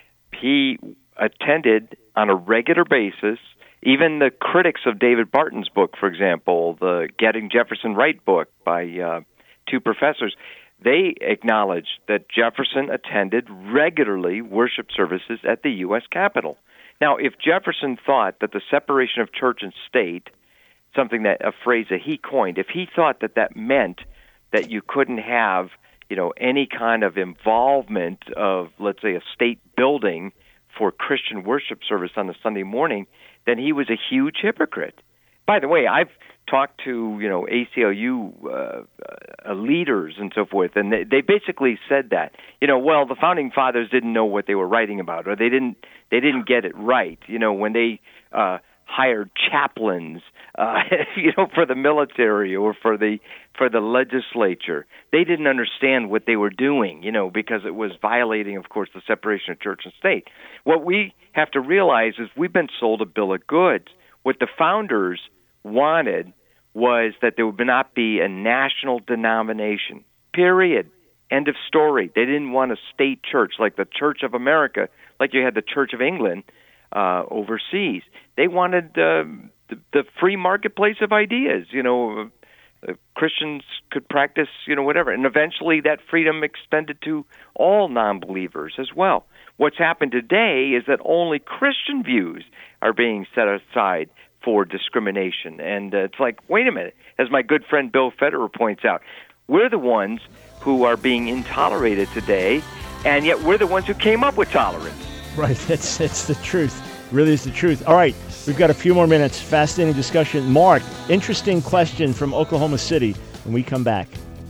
he attended on a regular basis. Even the critics of David Barton's book, for example, the Getting Jefferson Right book by uh, two professors, they acknowledged that Jefferson attended regularly worship services at the U S Capitol. Now, if Jefferson thought that the separation of church and state, something that a phrase that he coined, if he thought that that meant that you couldn't have, you know, any kind of involvement of, let's say, a state building for Christian worship service on a Sunday morning, then he was a huge hypocrite. By the way, I've talked to, you know, A C L U uh, uh, leaders and so forth, and they, they basically said that, you know, well, the founding fathers didn't know what they were writing about, or they didn't they didn't get it right, you know, when they uh, hired chaplains, uh, you know, for the military or for the for the legislature. They didn't understand what they were doing, you know, because it was violating, of course, the separation of church and state. What we have to realize is we've been sold a bill of goods. What the founders wanted was that there would not be a national denomination, period. End of story. They didn't want a state church like the Church of America, like you had the Church of England uh, overseas. They wanted uh, the, the free marketplace of ideas. You know, uh, Christians could practice, you know, whatever. And eventually that freedom extended to all non-believers as well. What's happened today is that only Christian views are being set aside for discrimination. And uh, it's like, wait a minute, as my good friend Bill Federer points out, we're the ones who are being intolerated today, and yet we're the ones who came up with tolerance. Right, that's, that's the truth. It really is the truth. All right, we've got a few more minutes. Fascinating discussion. Mark, interesting question from Oklahoma City when we come back.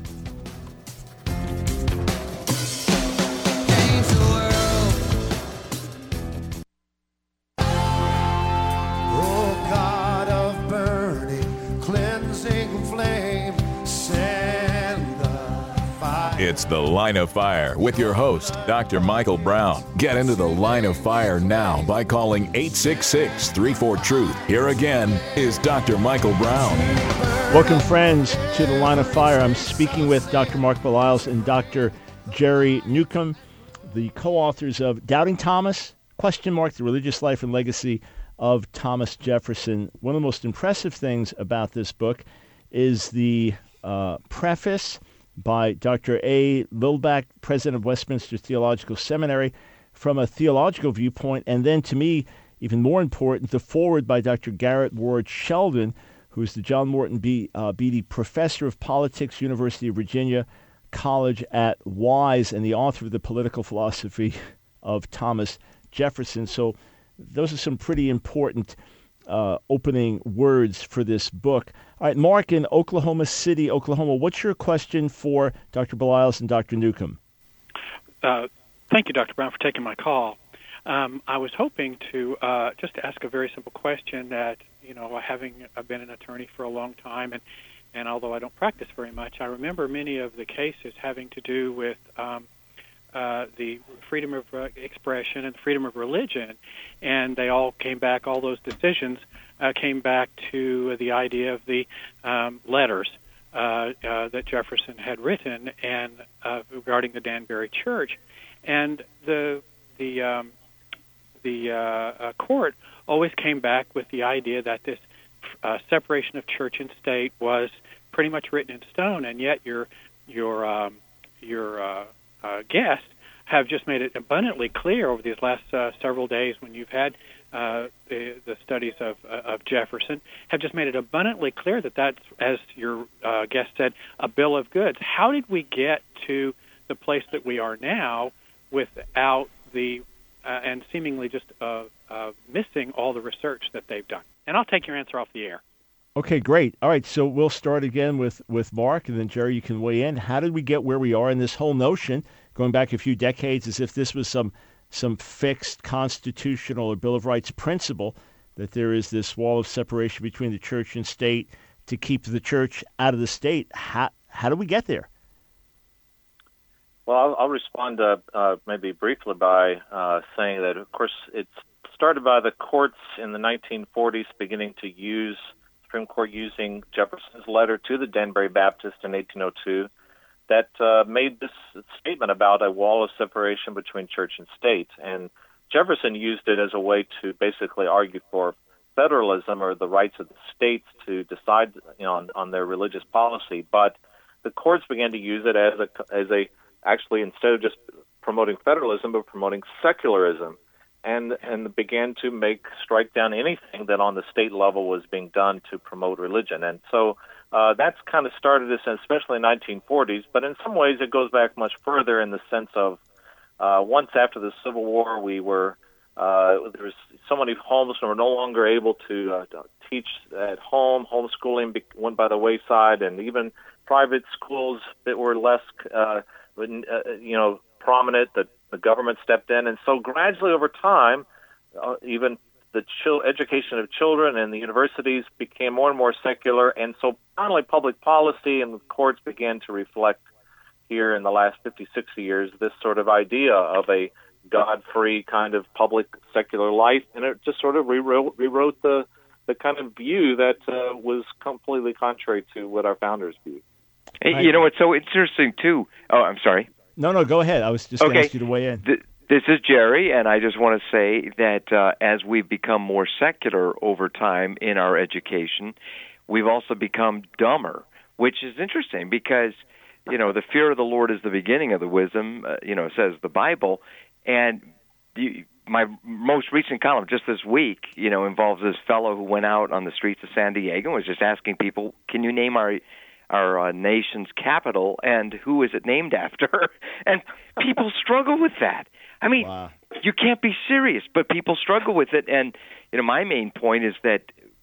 It's The Line of Fire with your host, Doctor Michael Brown. Get into the Line of Fire now by calling eight six six, three four, truth. Here again is Doctor Michael Brown. Welcome, friends, to the Line of Fire. I'm speaking with Doctor Mark Baliles and Doctor Jerry Newcomb, the co-authors of Doubting Thomas, question mark, the religious life and legacy of Thomas Jefferson. One of the most impressive things about this book is the uh, preface by Doctor A. Lilback, president of Westminster Theological Seminary, from a theological viewpoint, and then, to me, even more important, the foreword by Doctor Garrett Ward Sheldon, who is the John Morton B. Uh, Beatty Professor of Politics, University of Virginia College at Wise, and the author of The Political Philosophy of Thomas Jefferson. So those are some pretty important Uh, opening words for this book. All right, Mark, in Oklahoma City, Oklahoma, what's your question for Doctor Baliles and Doctor Newcomb? Uh, thank you, Doctor Brown, for taking my call. Um, I was hoping to uh, just ask a very simple question that, you know, having I've been an attorney for a long time, and, and although I don't practice very much, I remember many of the cases having to do with um, Uh, the freedom of uh, expression and freedom of religion, and they all came back, all those decisions uh, came back to the idea of the um, letters uh, uh, that Jefferson had written and uh, regarding the Danbury Church. And the the um, the uh, uh, court always came back with the idea that this uh, separation of church and state was pretty much written in stone, and yet your your um, your uh, Uh, guests have just made it abundantly clear over these last uh, several days when you've had uh, the, the studies of, uh, of Jefferson, have just made it abundantly clear that that's, as your uh, guest said, a bill of goods. How did we get to the place that we are now without the, uh, and seemingly just uh, uh, missing all the research that they've done? And I'll take your answer off the air. Okay, great. All right, so we'll start again with, with Mark, and then Jerry, you can weigh in. How did we get where we are in this whole notion, going back a few decades, as if this was some some fixed constitutional or Bill of Rights principle, that there is this wall of separation between the church and state to keep the church out of the state? How, how did we get there? Well, I'll, I'll respond uh, uh, maybe briefly by uh, saying that, of course, it's started by the courts in the nineteen forties beginning to use Supreme Court using Jefferson's letter to the Danbury Baptist in eighteen oh two that uh, made this statement about a wall of separation between church and state. And Jefferson used it as a way to basically argue for federalism, or the rights of the states to decide, you know, on, on their religious policy. But the courts began to use it as a, as a actually, instead of just promoting federalism, but promoting secularism. And and began to make strike down anything that on the state level was being done to promote religion. And so uh, that's kind of started this, especially in the nineteen forties. But in some ways, it goes back much further in the sense of uh, once after the Civil War, we were uh, there was so many homes that were no longer able to uh, teach at home. Homeschooling went by the wayside, and even private schools that were less, uh, you know, prominent. That the government stepped in, and so gradually over time, uh, even the chil- education of children and the universities became more and more secular, and so finally public policy and the courts began to reflect here in the last fifty, sixty years this sort of idea of a God-free kind of public secular life, and it just sort of rewrote, rewrote the the kind of view that uh, was completely contrary to what our founders viewed. Hey, you know what's so interesting too? Oh, I'm sorry. No, no, go ahead. I was just going to Okay. ask you to weigh in. Th- This is Jerry, and I just want to say that uh, as we've become more secular over time in our education, we've also become dumber, which is interesting because, you know, the fear of the Lord is the beginning of the wisdom, uh, you know, says the Bible. And you, my most recent column just this week, you know, involves this fellow who went out on the streets of San Diego and was just asking people, can you name our our uh, nation's capital and who is it named after? And people struggle with that. I mean, wow. You can't be serious, but people struggle with it. And, you know, my main point is that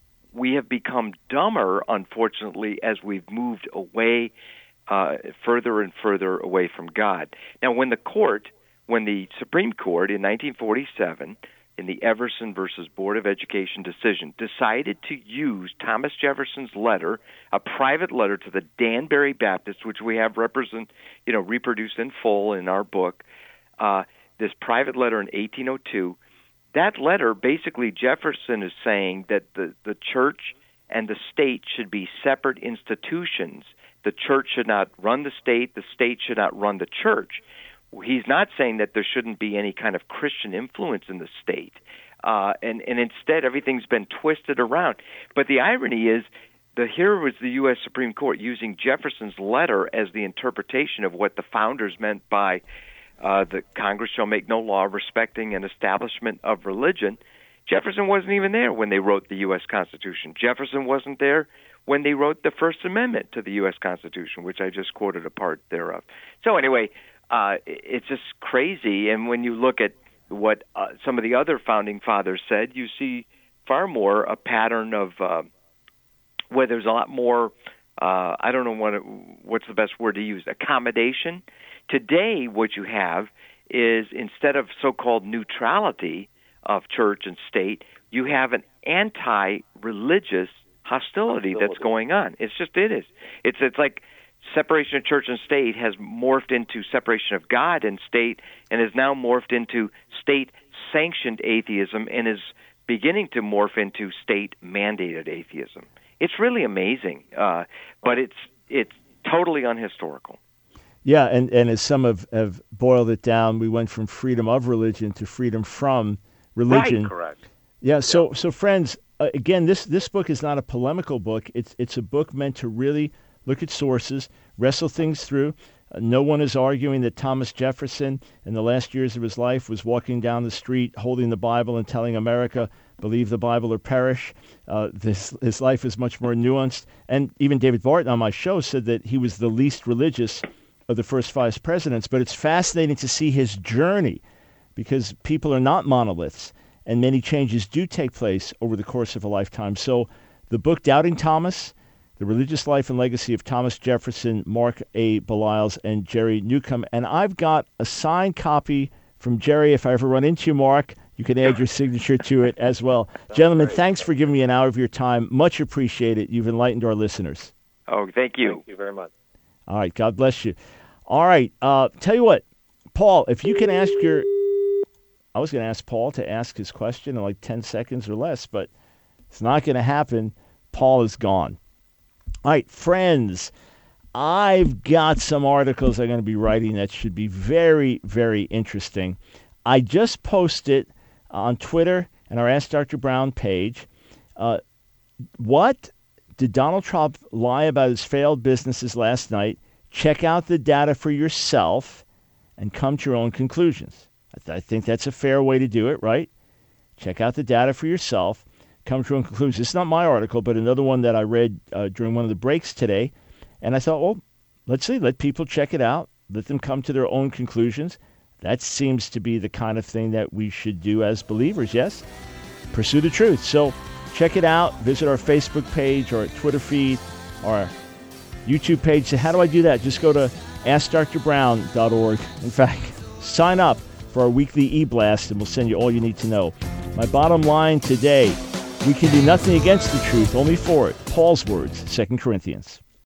we have become dumber, unfortunately, as we've moved away, uh, further and further away from God. Now, when the court, when the Supreme Court in nineteen forty-seven, in the Everson versus Board of Education decision, decided to use Thomas Jefferson's letter, a private letter to the Danbury Baptist, which we have represent, you know, reproduced in full in our book, uh, this private letter in eighteen oh two, that letter, basically Jefferson is saying that the, the church and the state should be separate institutions. The church should not run the state. The state should not run the church. He's not saying that there shouldn't be any kind of Christian influence in the state. Uh, and, and instead, everything's been twisted around. But the irony is, the here was the U S Supreme Court using Jefferson's letter as the interpretation of what the founders meant by Uh, the Congress shall make no law respecting an establishment of religion. Jefferson wasn't even there when they wrote the U S Constitution. Jefferson wasn't there when they wrote the First Amendment to the U S Constitution, which I just quoted a part thereof. So anyway, uh, it's just crazy. And when you look at what uh, some of the other founding fathers said, you see far more a pattern of uh, where there's a lot more, uh, I don't know what it, what's the best word to use, accommodation. Today, what you have is, instead of so-called neutrality of church and state, you have an anti-religious hostility, hostility that's going on. It's just, it is. It's it's like separation of church and state has morphed into separation of God and state, and is now morphed into state-sanctioned atheism, and is beginning to morph into state-mandated atheism. It's really amazing, uh, but it's it's totally unhistorical. Yeah, and, and as some have, have boiled it down, we went from freedom of religion to freedom from religion. Right, correct. Yeah, so yeah. so friends, uh, again, this this book is not a polemical book. It's it's a book meant to really look at sources, wrestle things through. Uh, no one is arguing that Thomas Jefferson, in the last years of his life, was walking down the street holding the Bible and telling America, believe the Bible or perish. Uh, this, his life is much more nuanced. And even David Barton on my show said that he was the least religious of the first five presidents. But it's fascinating to see his journey, because people are not monoliths, and many changes do take place over the course of a lifetime. So the book, Doubting Thomas, The Religious Life and Legacy of Thomas Jefferson, Mark A. Beliles, and Jerry Newcomb. And I've got a signed copy from Jerry. If I ever run into you, Mark, you can add your signature to it as well. Gentlemen, great. Thanks for giving me an hour of your time. Much appreciated. You've enlightened our listeners. Oh, thank you. Thank you very much. All right. God bless you. All right. Uh, tell you what, Paul, if you can ask your... I was going to ask Paul to ask his question in like ten seconds or less, but it's not going to happen. Paul is gone. All right, friends, I've got some articles I'm going to be writing that should be very, very interesting. I just posted on Twitter and our Ask Doctor Brown page, uh, what did Donald Trump lie about his failed businesses last night? Check out the data for yourself and come to your own conclusions. I, th- I think that's a fair way to do it, right? Check out the data for yourself, come to your own conclusions. It's not my article, but another one that I read uh, during one of the breaks today. And I thought, well, let's see, let people check it out. Let them come to their own conclusions. That seems to be the kind of thing that we should do as believers, yes? Pursue the truth. So check it out. Visit our Facebook page or Twitter feed or YouTube page. So how do I do that? Just go to ask dr brown dot org. In fact, sign up for our weekly e-blast, and we'll send you all you need to know. My bottom line today, we can do nothing against the truth, only for it. Paul's words, Second Corinthians.